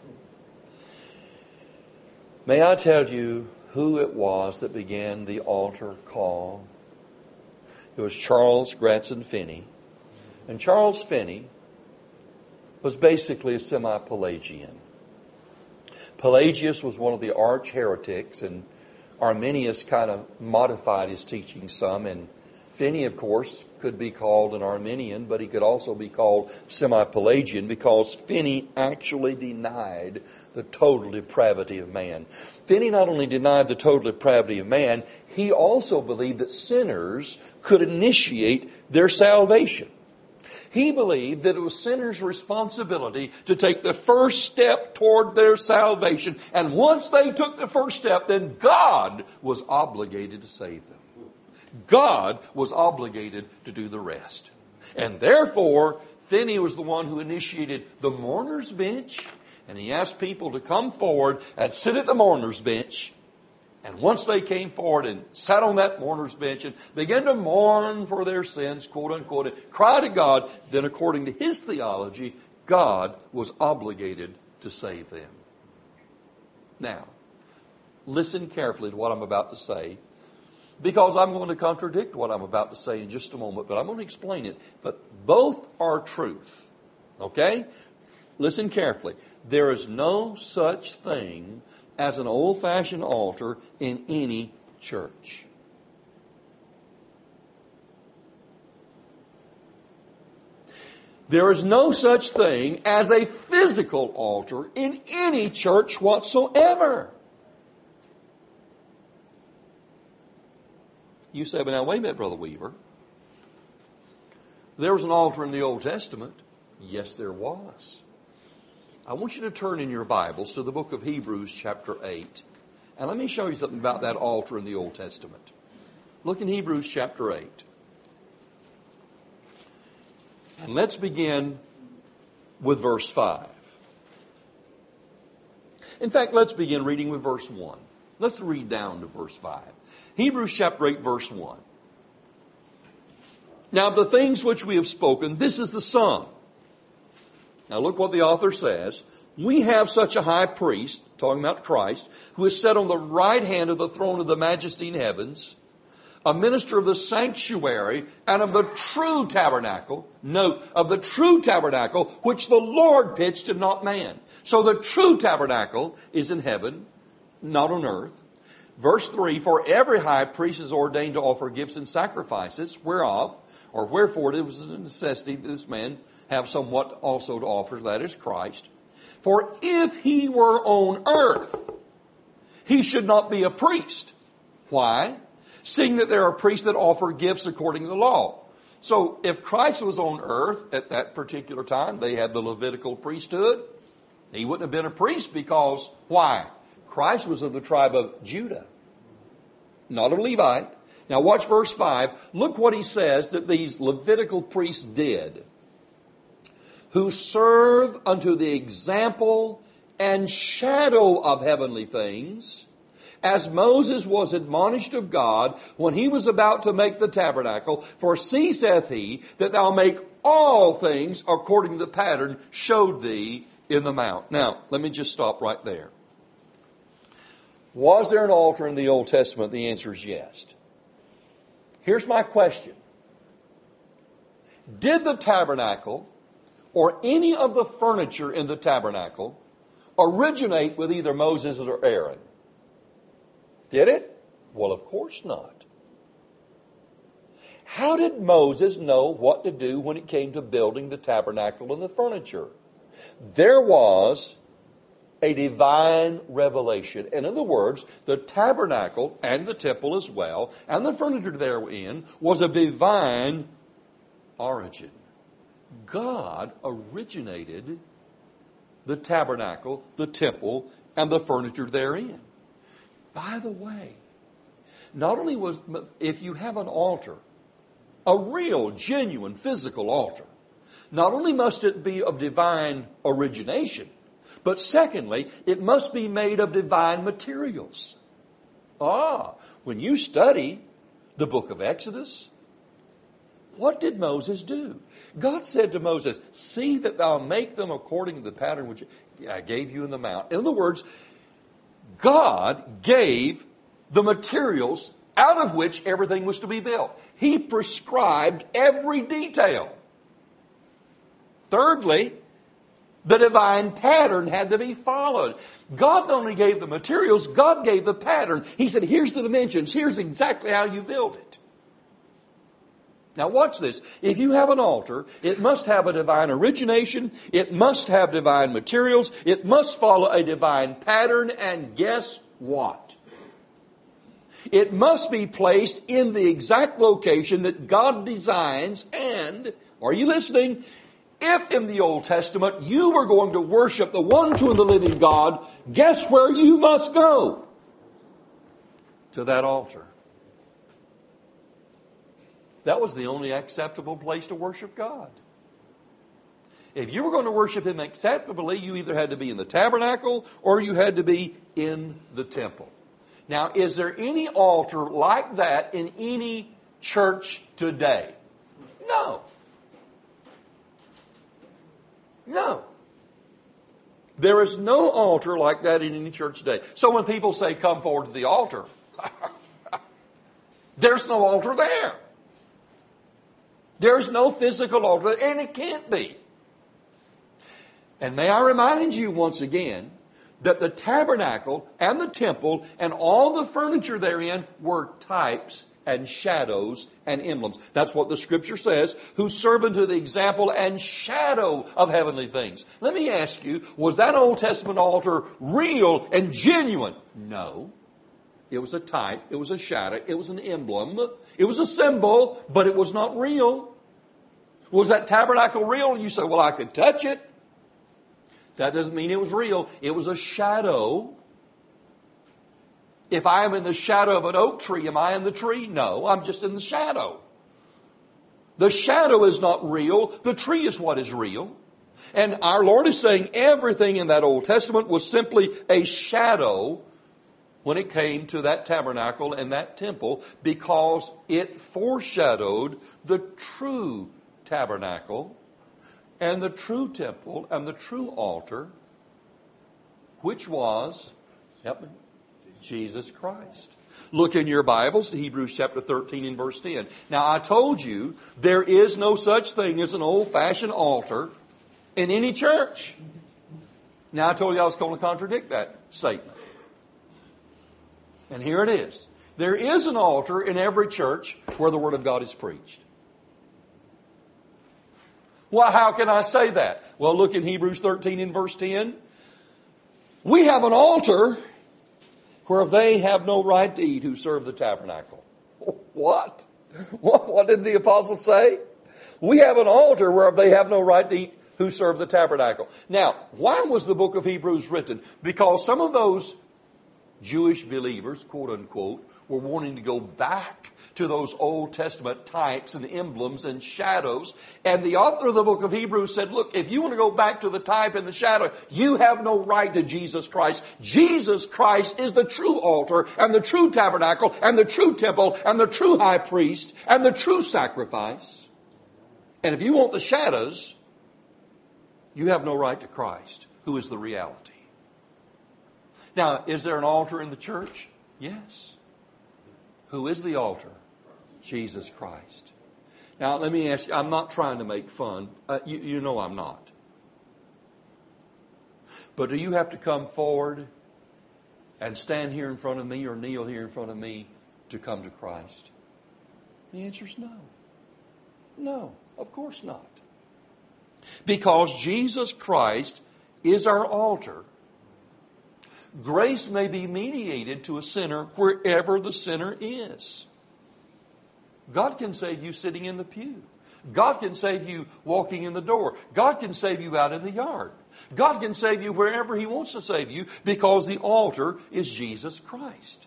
May I tell you who it was that began the altar call? It was Charles Gratson Finney. And Charles Finney was basically a semi-Pelagian. Pelagius was one of the arch heretics, and Arminius kind of modified his teaching some, and Finney, of course, could be called an Arminian, but he could also be called semi-Pelagian because Finney actually denied the total depravity of man. Finney not only denied the total depravity of man, he also believed that sinners could initiate their salvation. He believed that it was sinners' responsibility to take the first step toward their salvation. And once they took the first step, then God was obligated to save them. God was obligated to do the rest. And therefore, Finney was the one who initiated the mourner's bench. And he asked people to come forward and sit at the mourner's bench. And once they came forward and sat on that mourner's bench and began to mourn for their sins, quote unquote, and cry to God, then according to his theology, God was obligated to save them. Now, listen carefully to what I'm about to say, because I'm going to contradict what I'm about to say in just a moment, but I'm going to explain it. But both are truth. Okay? Listen carefully. There is no such thing as an old-fashioned altar in any church. There is no such thing as a physical altar in any church whatsoever. You say, but now wait a minute, Brother Weaver. There was an altar in the Old Testament. Yes, there was. I want you to turn in your Bibles to the book of Hebrews chapter eight. And let me show you something about that altar in the Old Testament. Look in Hebrews chapter eight. And let's begin with verse five. In fact, let's begin reading with verse one. Let's read down to verse five. Hebrews chapter eight, verse one. Now, of the things which we have spoken, this is the sum. Now look what the author says. We have such a high priest, talking about Christ, who is set on the right hand of the throne of the majesty in heavens, a minister of the sanctuary and of the true tabernacle. Note, of the true tabernacle, which the Lord pitched and not man. So the true tabernacle is in heaven, not on earth. Verse three, for every high priest is ordained to offer gifts and sacrifices, whereof, or wherefore it was a necessity that this man have somewhat also to offer, that is Christ. For if he were on earth, he should not be a priest. Why? Seeing that there are priests that offer gifts according to the law. So if Christ was on earth at that particular time, they had the Levitical priesthood. He wouldn't have been a priest because, why? Christ was of the tribe of Judah, not a Levite. Now watch verse five. Look what he says that these Levitical priests did. Who serve unto the example and shadow of heavenly things, as Moses was admonished of God when he was about to make the tabernacle. For see, saith he, that thou make all things according to the pattern showed thee in the mount. Now, let me just stop right there. Was there an altar in the Old Testament? The answer is yes. Here's my question. Did the tabernacle or any of the furniture in the tabernacle originate with either Moses or Aaron? Did it? Well, of course not. How did Moses know what to do when it came to building the tabernacle and the furniture? There was a divine revelation. In other words, the tabernacle and the temple as well, and the furniture therein, was of divine origin. God originated the tabernacle, the temple, and the furniture therein. By the way, not only was, if you have an altar, a real, genuine, physical altar, not only must it be of divine origination, but secondly, it must be made of divine materials. Ah, when you study the book of Exodus, what did Moses do? God said to Moses, see that thou make them according to the pattern which I gave you in the mount. In other words, God gave the materials out of which everything was to be built. He prescribed every detail. Thirdly, The divine pattern had to be followed. God not only gave the materials, God gave the pattern. He said, here's the dimensions. Here's exactly how you build it. Now watch this. If you have an altar, it must have a divine origination. It must have divine materials. It must follow a divine pattern. And guess what? It must be placed in the exact location that God designs. And, are you listening? If in the Old Testament you were going to worship the one true and the living God, guess where you must go? To that altar. That was the only acceptable place to worship God. If you were going to worship Him acceptably, you either had to be in the tabernacle or you had to be in the temple. Now, is there any altar like that in any church today? No. No. There is no altar like that in any church today. So when people say, come forward to the altar, there's no altar there. There's no physical altar, and it can't be. And may I remind you once again that the tabernacle and the temple and all the furniture therein were types and shadows and emblems. That's what the Scripture says, who serve unto the example and shadow of heavenly things. Let me ask you, was that Old Testament altar real and genuine? No. It was a type, it was a shadow, it was an emblem, it was a symbol, but it was not real. Was that tabernacle real? You say, well, I could touch it. That doesn't mean it was real. It was a shadow. If I am in the shadow of an oak tree, am I in the tree? No, I'm just in the shadow. The shadow is not real. The tree is what is real. And our Lord is saying everything in that Old Testament was simply a shadow when it came to that tabernacle and that temple, because it foreshadowed the true tabernacle and the true temple and the true altar, which was, help me, Jesus Christ. Look in your Bibles to Hebrews chapter thirteen and verse ten. Now I told you there is no such thing as an old-fashioned altar in any church. Now I told you I was going to contradict that statement. And here it is. There is an altar in every church where the Word of God is preached. Well, how can I say that? Well, look in Hebrews thirteen and verse ten. We have an altar where they have no right to eat who serve the tabernacle. What? What, what did the apostle say? We have an altar where they have no right to eat who serve the tabernacle. Now, why was the book of Hebrews written? Because some of those Jewish believers, quote unquote, were wanting to go back to those Old Testament types and emblems and shadows. And the author of the book of Hebrews said, look, if you want to go back to the type and the shadow, you have no right to Jesus Christ. Jesus Christ is the true altar and the true tabernacle and the true temple and the true high priest and the true sacrifice. And if you want the shadows, you have no right to Christ, who is the reality. Now, is there an altar in the church? Yes. Who is the altar? Jesus Christ. Now, let me ask you, I'm not trying to make fun. Uh, you, you know I'm not. But do you have to come forward and stand here in front of me or kneel here in front of me to come to Christ? The answer is no. No, of course not. Because Jesus Christ is our altar. Grace may be mediated to a sinner wherever the sinner is. God can save you sitting in the pew. God can save you walking in the door. God can save you out in the yard. God can save you wherever He wants to save you, because the altar is Jesus Christ.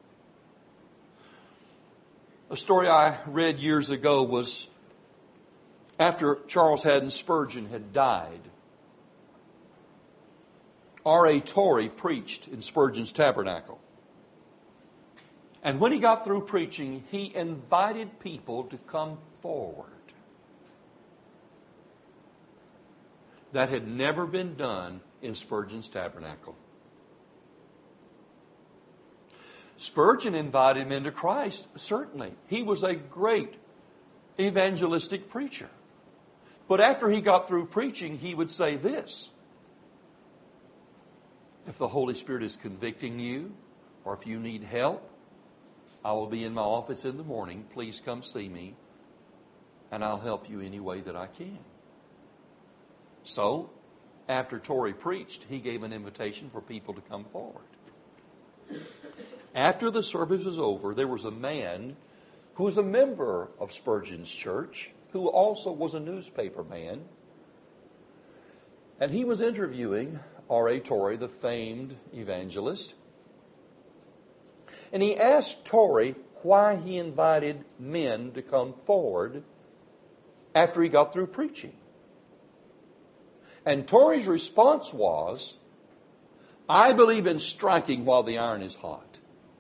A story I read years ago was after Charles Haddon Spurgeon had died. R A Torrey preached in Spurgeon's tabernacle. And when he got through preaching, he invited people to come forward. That had never been done in Spurgeon's tabernacle. Spurgeon invited him into Christ, certainly. He was a great evangelistic preacher. But after he got through preaching, he would say this: If the Holy Spirit is convicting you, or if you need help, I will be in my office in the morning. Please come see me, and I'll help you any way that I can. So, after Torrey preached, he gave an invitation for people to come forward. After the service was over, there was a man who was a member of Spurgeon's church, who also was a newspaper man. And he was interviewing R A Torrey, the famed evangelist. And he asked Torrey why he invited men to come forward after he got through preaching. And Torrey's response was, I believe in striking while the iron is hot.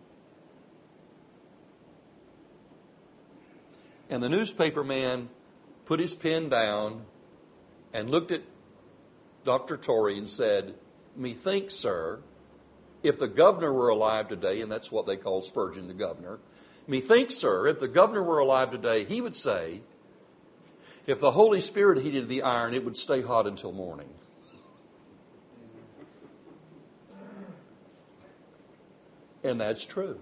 And the newspaper man put his pen down and looked at Doctor Torrey and said, methinks, sir, if the governor were alive today, and that's what they call Spurgeon, the governor, methinks, sir, if the governor were alive today, he would say, if the Holy Spirit heated the iron, it would stay hot until morning. And that's true.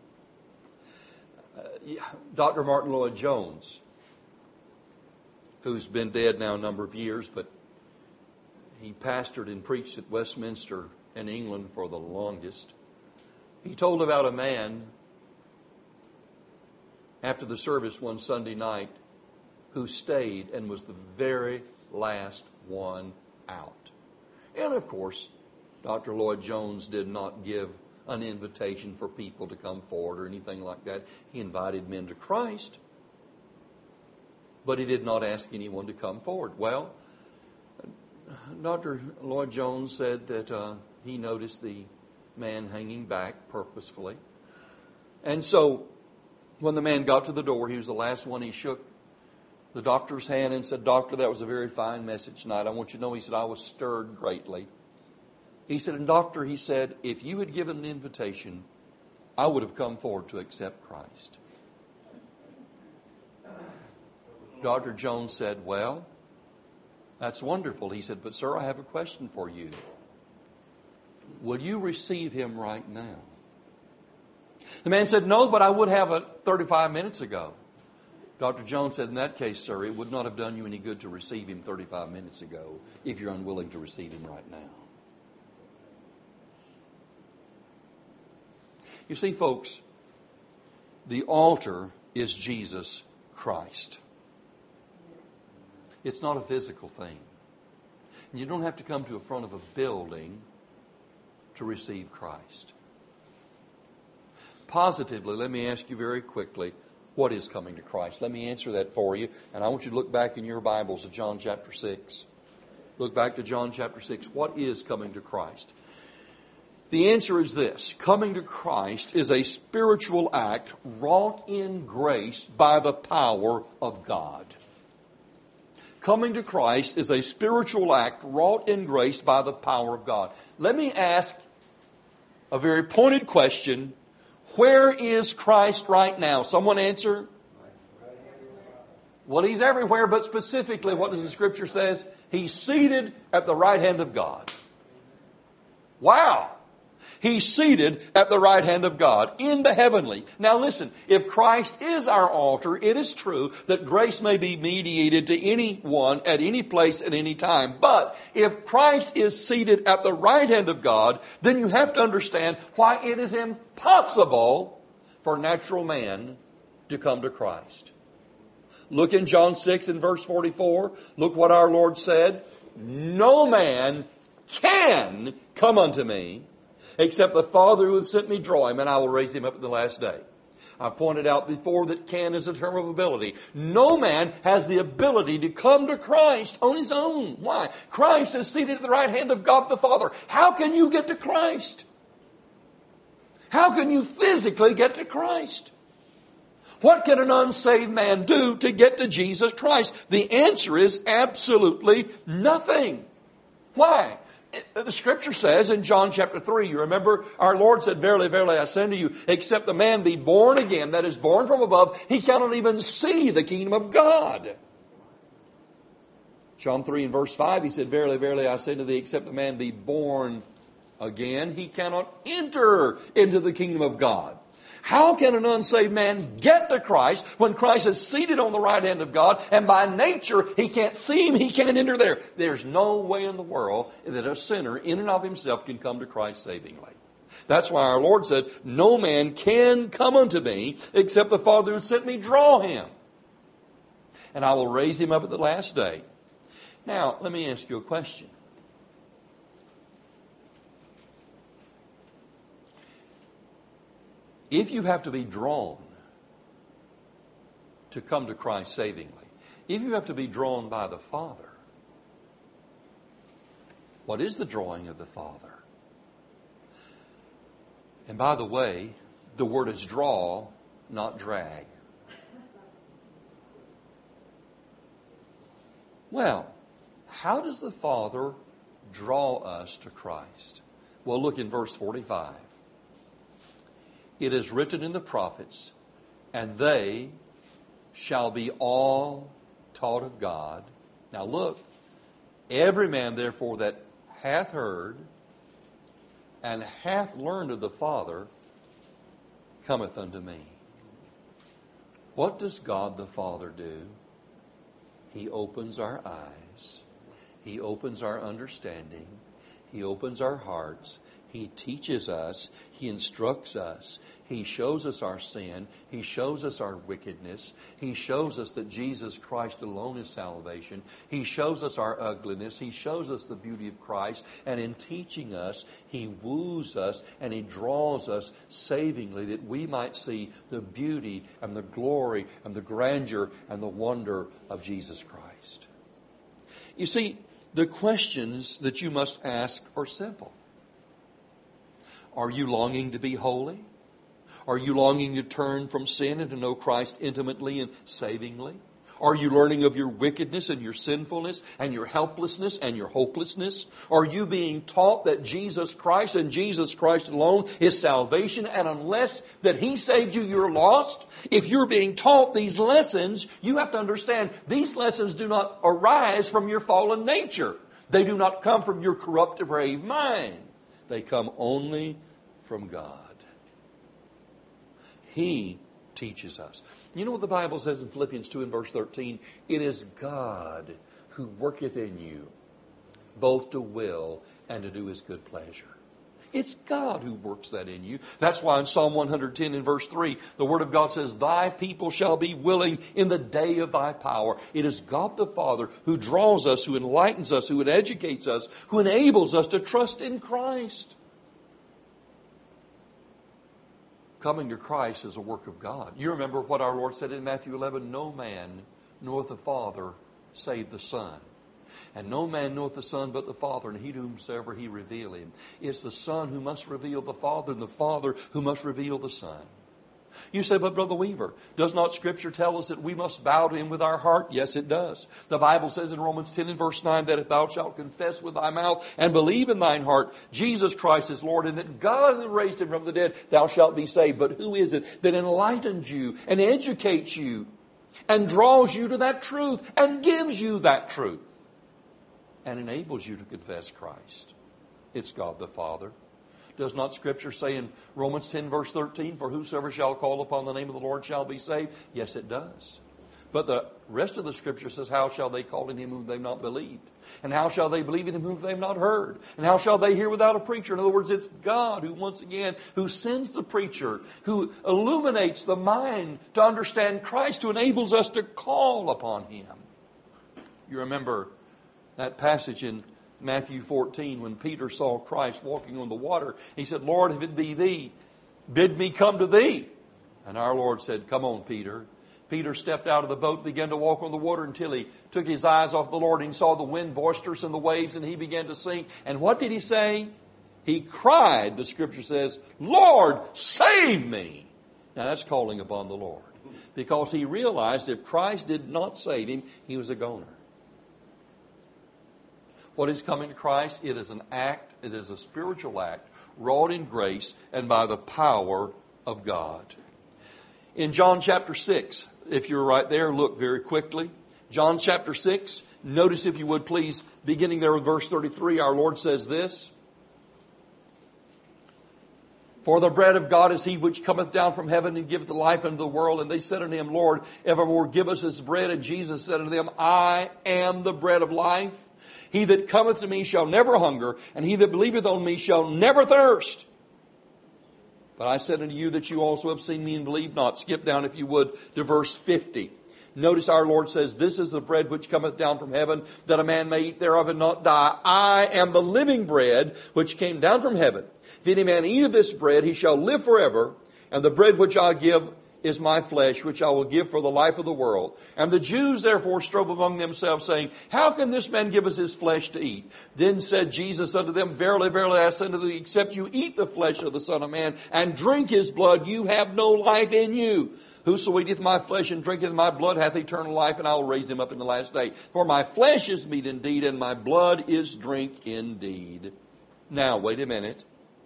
Uh, yeah, Doctor Martin Lloyd-Jones, who's been dead now a number of years, but he pastored and preached at Westminster in England for the longest. He told about a man after the service one Sunday night who stayed and was the very last one out. And of course, Doctor Lloyd-Jones did not give an invitation for people to come forward or anything like that. He invited men to Christ, but he did not ask anyone to come forward. Well, Doctor Lloyd-Jones said that uh, he noticed the man hanging back purposefully. And so when the man got to the door, he was the last one. He shook the doctor's hand and said, Doctor, that was a very fine message tonight. I want you to know, he said, I was stirred greatly. He said, and Doctor, he said, if you had given an invitation, I would have come forward to accept Christ. Doctor Jones said, well, that's wonderful. He said, but sir, I have a question for you. Will you receive him right now? The man said, no, but I would have a thirty-five minutes ago. Doctor Jones said, in that case, sir, it would not have done you any good to receive him thirty-five minutes ago if you're unwilling to receive him right now. You see, folks, the altar is Jesus Christ. It's not a physical thing. And you don't have to come to the front of a building to receive Christ. Positively, let me ask you very quickly, what is coming to Christ? Let me answer that for you. And I want you to look back in your Bibles to John chapter six. Look back to John chapter six. What is coming to Christ? The answer is this. Coming to Christ is a spiritual act wrought in grace by the power of God. Coming to Christ is a spiritual act wrought in grace by the power of God. Let me ask a very pointed question. Where is Christ right now? Someone answer. Well, He's everywhere, but specifically, what does the Scripture says? He's seated at the right hand of God. Wow! He's seated at the right hand of God in the heavenly. Now listen, if Christ is our altar, it is true that grace may be mediated to anyone at any place at any time. But if Christ is seated at the right hand of God, then you have to understand why it is impossible for natural man to come to Christ. Look in John six and verse forty-four. Look what our Lord said. No man can come unto me except the Father who hath sent me draw him, and I will raise him up at the last day. I've pointed out before that can is a term of ability. No man has the ability to come to Christ on his own. Why? Christ is seated at the right hand of God the Father. How can you get to Christ? How can you physically get to Christ? What can an unsaved man do to get to Jesus Christ? The answer is absolutely nothing. Why? The Scripture says in John chapter three, you remember our Lord said, verily, verily, I say unto you, except the man be born again, that is born from above, he cannot even see the kingdom of God. John three and verse five, he said, verily, verily, I say unto thee, except the man be born again, he cannot enter into the kingdom of God. How can an unsaved man get to Christ when Christ is seated on the right hand of God and by nature he can't see him, he can't enter there? There's no way in the world that a sinner in and of himself can come to Christ savingly. That's why our Lord said, no man can come unto me except the Father who sent me draw him. And I will raise him up at the last day. Now, let me ask you a question. If you have to be drawn to come to Christ savingly, if you have to be drawn by the Father, what is the drawing of the Father? And by the way, the word is draw, not drag. Well, how does the Father draw us to Christ? Well, look in verse forty-five. It is written in the prophets, and they shall be all taught of God. Now look, every man therefore that hath heard and hath learned of the Father cometh unto me. What does God the Father do? He opens our eyes. He opens our understanding. He opens our hearts. He teaches us. He instructs us. He shows us our sin. He shows us our wickedness. He shows us that Jesus Christ alone is salvation. He shows us our ugliness. He shows us the beauty of Christ. And in teaching us, He woos us and He draws us savingly that we might see the beauty and the glory and the grandeur and the wonder of Jesus Christ. You see, the questions that you must ask are simple. Are you longing to be holy? Are you longing to turn from sin and to know Christ intimately and savingly? Are you learning of your wickedness and your sinfulness and your helplessness and your hopelessness? Are you being taught that Jesus Christ and Jesus Christ alone is salvation, and unless that He saves you, you're lost? If you're being taught these lessons, you have to understand these lessons do not arise from your fallen nature. They do not come from your corrupt, depraved mind. They come only from God. He teaches us. You know what the Bible says in Philippians two and verse thirteen? It is God who worketh in you, both to will and to do His good pleasure. It's God who works that in you. That's why in Psalm one hundred ten and verse three, the Word of God says, Thy people shall be willing in the day of Thy power. It is God the Father who draws us, who enlightens us, who educates us, who enables us to trust in Christ. Coming to Christ is a work of God. You remember what our Lord said in Matthew eleven, No man knoweth the Father save the Son. And no man knoweth the Son but the Father, and he to whomsoever He reveal Him. It's the Son who must reveal the Father, and the Father who must reveal the Son. You say, but Brother Weaver, does not Scripture tell us that we must bow to Him with our heart? Yes, it does. The Bible says in Romans ten and verse nine that if thou shalt confess with thy mouth and believe in thine heart Jesus Christ is Lord, and that God hath raised Him from the dead, thou shalt be saved. But who is it that enlightens you and educates you and draws you to that truth and gives you that truth and enables you to confess Christ? It's God the Father. Does not Scripture say in Romans ten verse thirteen, For whosoever shall call upon the name of the Lord shall be saved? Yes, it does. But the rest of the Scripture says, How shall they call in Him whom they've not believed? And how shall they believe in Him whom they've not heard? And how shall they hear without a preacher? In other words, it's God who, once again, who sends the preacher, who illuminates the mind to understand Christ, who enables us to call upon Him. You remember that passage in Matthew fourteen, when Peter saw Christ walking on the water, he said, Lord, if it be Thee, bid me come to Thee. And our Lord said, Come on, Peter. Peter stepped out of the boat, began to walk on the water until he took his eyes off the Lord, and he saw the wind boisterous and the waves, and he began to sink. And what did he say? He cried, the Scripture says, Lord, save me. Now that's calling upon the Lord, because he realized if Christ did not save him, he was a goner. What is coming to Christ? It is an act, it is a spiritual act, wrought in grace and by the power of God. In John chapter six, if you're right there, look very quickly. John chapter six, notice if you would please, beginning there with verse thirty-three, our Lord says this. For the bread of God is he which cometh down from heaven and giveth life unto the world. And they said unto him, Lord, evermore give us this bread. And Jesus said unto them, I am the bread of life. He that cometh to me shall never hunger, and he that believeth on me shall never thirst. But I said unto you that you also have seen me and believe not. Skip down, if you would, to verse fifty. Notice our Lord says, this is the bread which cometh down from heaven, that a man may eat thereof and not die. I am the living bread which came down from heaven. If any man eat of this bread, he shall live forever. And the bread which I give is my flesh, which I will give for the life of the world. And the Jews therefore strove among themselves, saying, how can this man give us his flesh to eat? Then said Jesus unto them, verily, verily, I say unto thee, except you eat the flesh of the Son of Man and drink his blood, you have no life in you. Whoso eateth my flesh and drinketh my blood hath eternal life, and I will raise him up in the last day. For my flesh is meat indeed, and my blood is drink indeed. Now, wait a minute.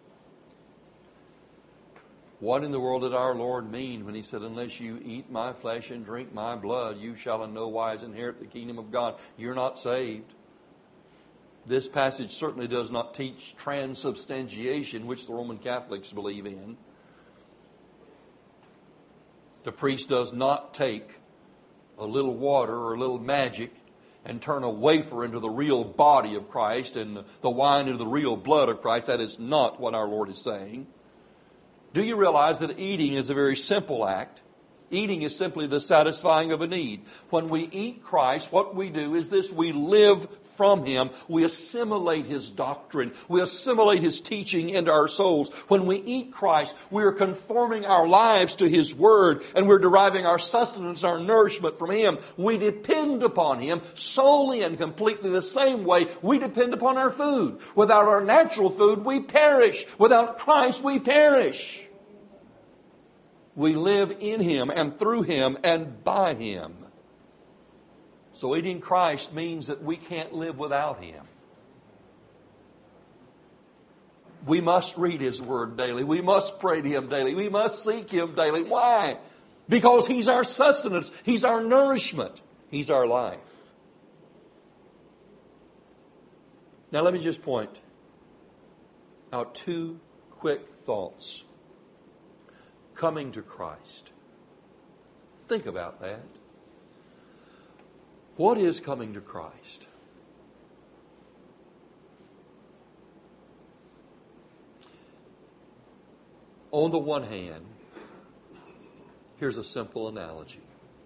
What in the world did our Lord mean when he said, unless you eat my flesh and drink my blood, you shall in no wise inherit the kingdom of God? You're not saved. This passage certainly does not teach transubstantiation, which the Roman Catholics believe in. The priest does not take a little water or a little magic and turn a wafer into the real body of Christ and the wine into the real blood of Christ. That is not what our Lord is saying. Do you realize that eating is a very simple act? Eating is simply the satisfying of a need. When we eat Christ, what we do is this: we live from Him. We assimilate His doctrine. We assimilate His teaching into our souls. When we eat Christ, we are conforming our lives to His Word, and we're deriving our sustenance, our nourishment from Him. We depend upon Him solely and completely the same way we depend upon our food. Without our natural food, we perish. Without Christ, we perish. We live in Him and through Him and by Him. So eating Christ means that we can't live without Him. We must read His Word daily. We must pray to Him daily. We must seek Him daily. Why? Because He's our sustenance. He's our nourishment. He's our life. Now let me just point out two quick thoughts. Coming to Christ. Think about that. What is coming to Christ? On the one hand, here's a simple analogy.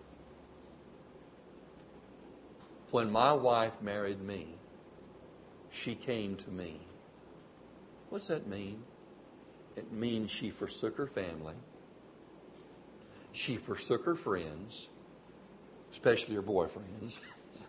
When my wife married me, she came to me. What's that mean? It means she forsook her family. She forsook her friends, especially her boyfriends.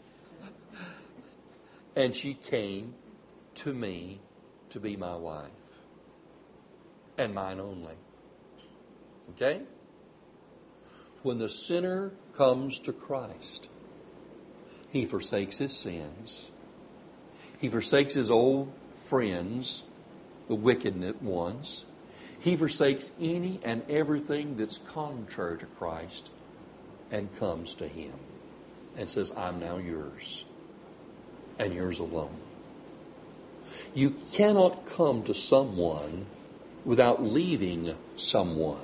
And she came to me to be my wife. And mine only. Okay? When the sinner comes to Christ, he forsakes his sins. He forsakes his old friends, the wicked ones. He forsakes any and everything that's contrary to Christ and comes to Him and says, I'm now yours and yours alone. You cannot come to someone without leaving someone.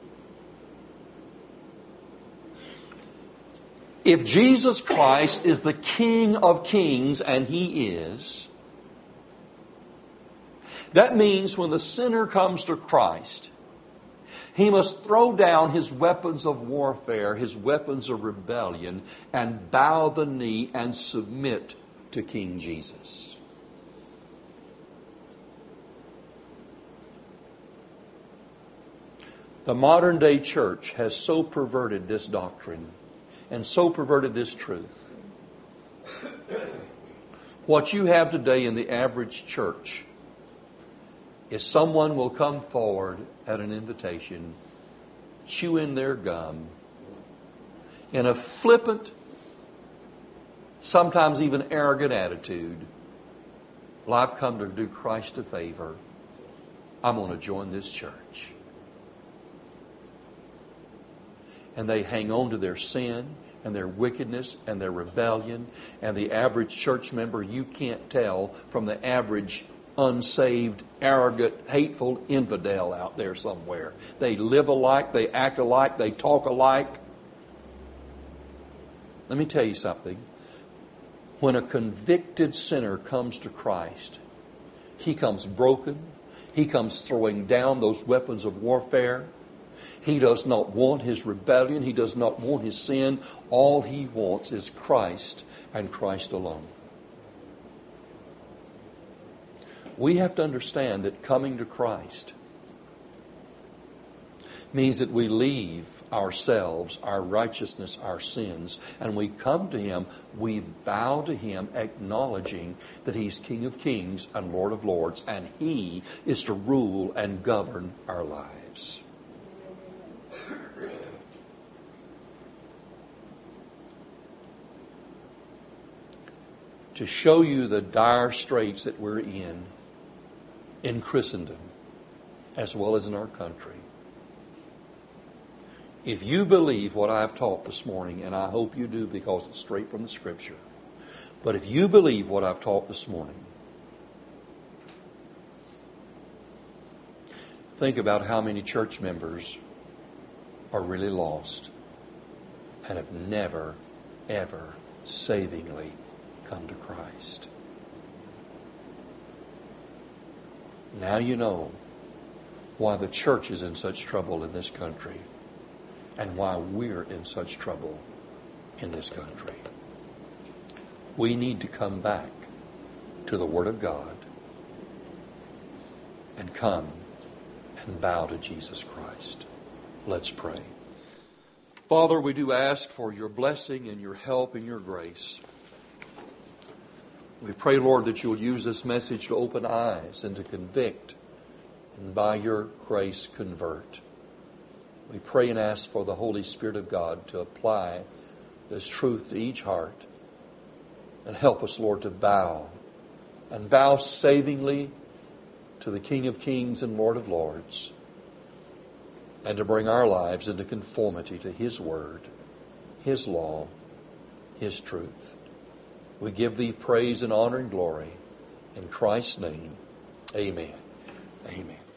If Jesus Christ is the King of Kings, and He is, that means when the sinner comes to Christ, he must throw down his weapons of warfare, his weapons of rebellion, and bow the knee and submit to King Jesus. The modern day church has so perverted this doctrine and so perverted this truth. What you have today in the average church is someone will come forward at an invitation, chewing their gum, in a flippant, sometimes even arrogant attitude. Well, I've come to do Christ a favor. I'm going to join this church. And they hang on to their sin and their wickedness and their rebellion. And the average church member, you can't tell from the average unsaved, arrogant, hateful infidel out there somewhere. They live alike, they act alike, they talk alike. Let me tell you something. When a convicted sinner comes to Christ, he comes broken. He comes throwing down those weapons of warfare. He does not want his rebellion. He does not want his sin. All he wants is Christ and Christ alone. We have to understand that coming to Christ means that we leave ourselves, our righteousness, our sins, and we come to Him, we bow to Him, acknowledging that He's King of Kings and Lord of Lords, and He is to rule and govern our lives. To show you the dire straits that we're in, in Christendom, as well as in our country. If you believe what I've taught this morning, and I hope you do because it's straight from the Scripture, but if you believe what I've taught this morning, think about how many church members are really lost and have never, ever savingly come to Christ. Now you know why the church is in such trouble in this country and why we're in such trouble in this country. We need to come back to the Word of God and come and bow to Jesus Christ. Let's pray. Father, we do ask for your blessing and your help and your grace. We pray, Lord, that you'll use this message to open eyes and to convict, and by your grace convert. We pray and ask for the Holy Spirit of God to apply this truth to each heart, and help us, Lord, to bow, and bow savingly to the King of Kings and Lord of Lords, and to bring our lives into conformity to His Word, His law, His truth. We give Thee praise and honor and glory. In Christ's name, amen. Amen.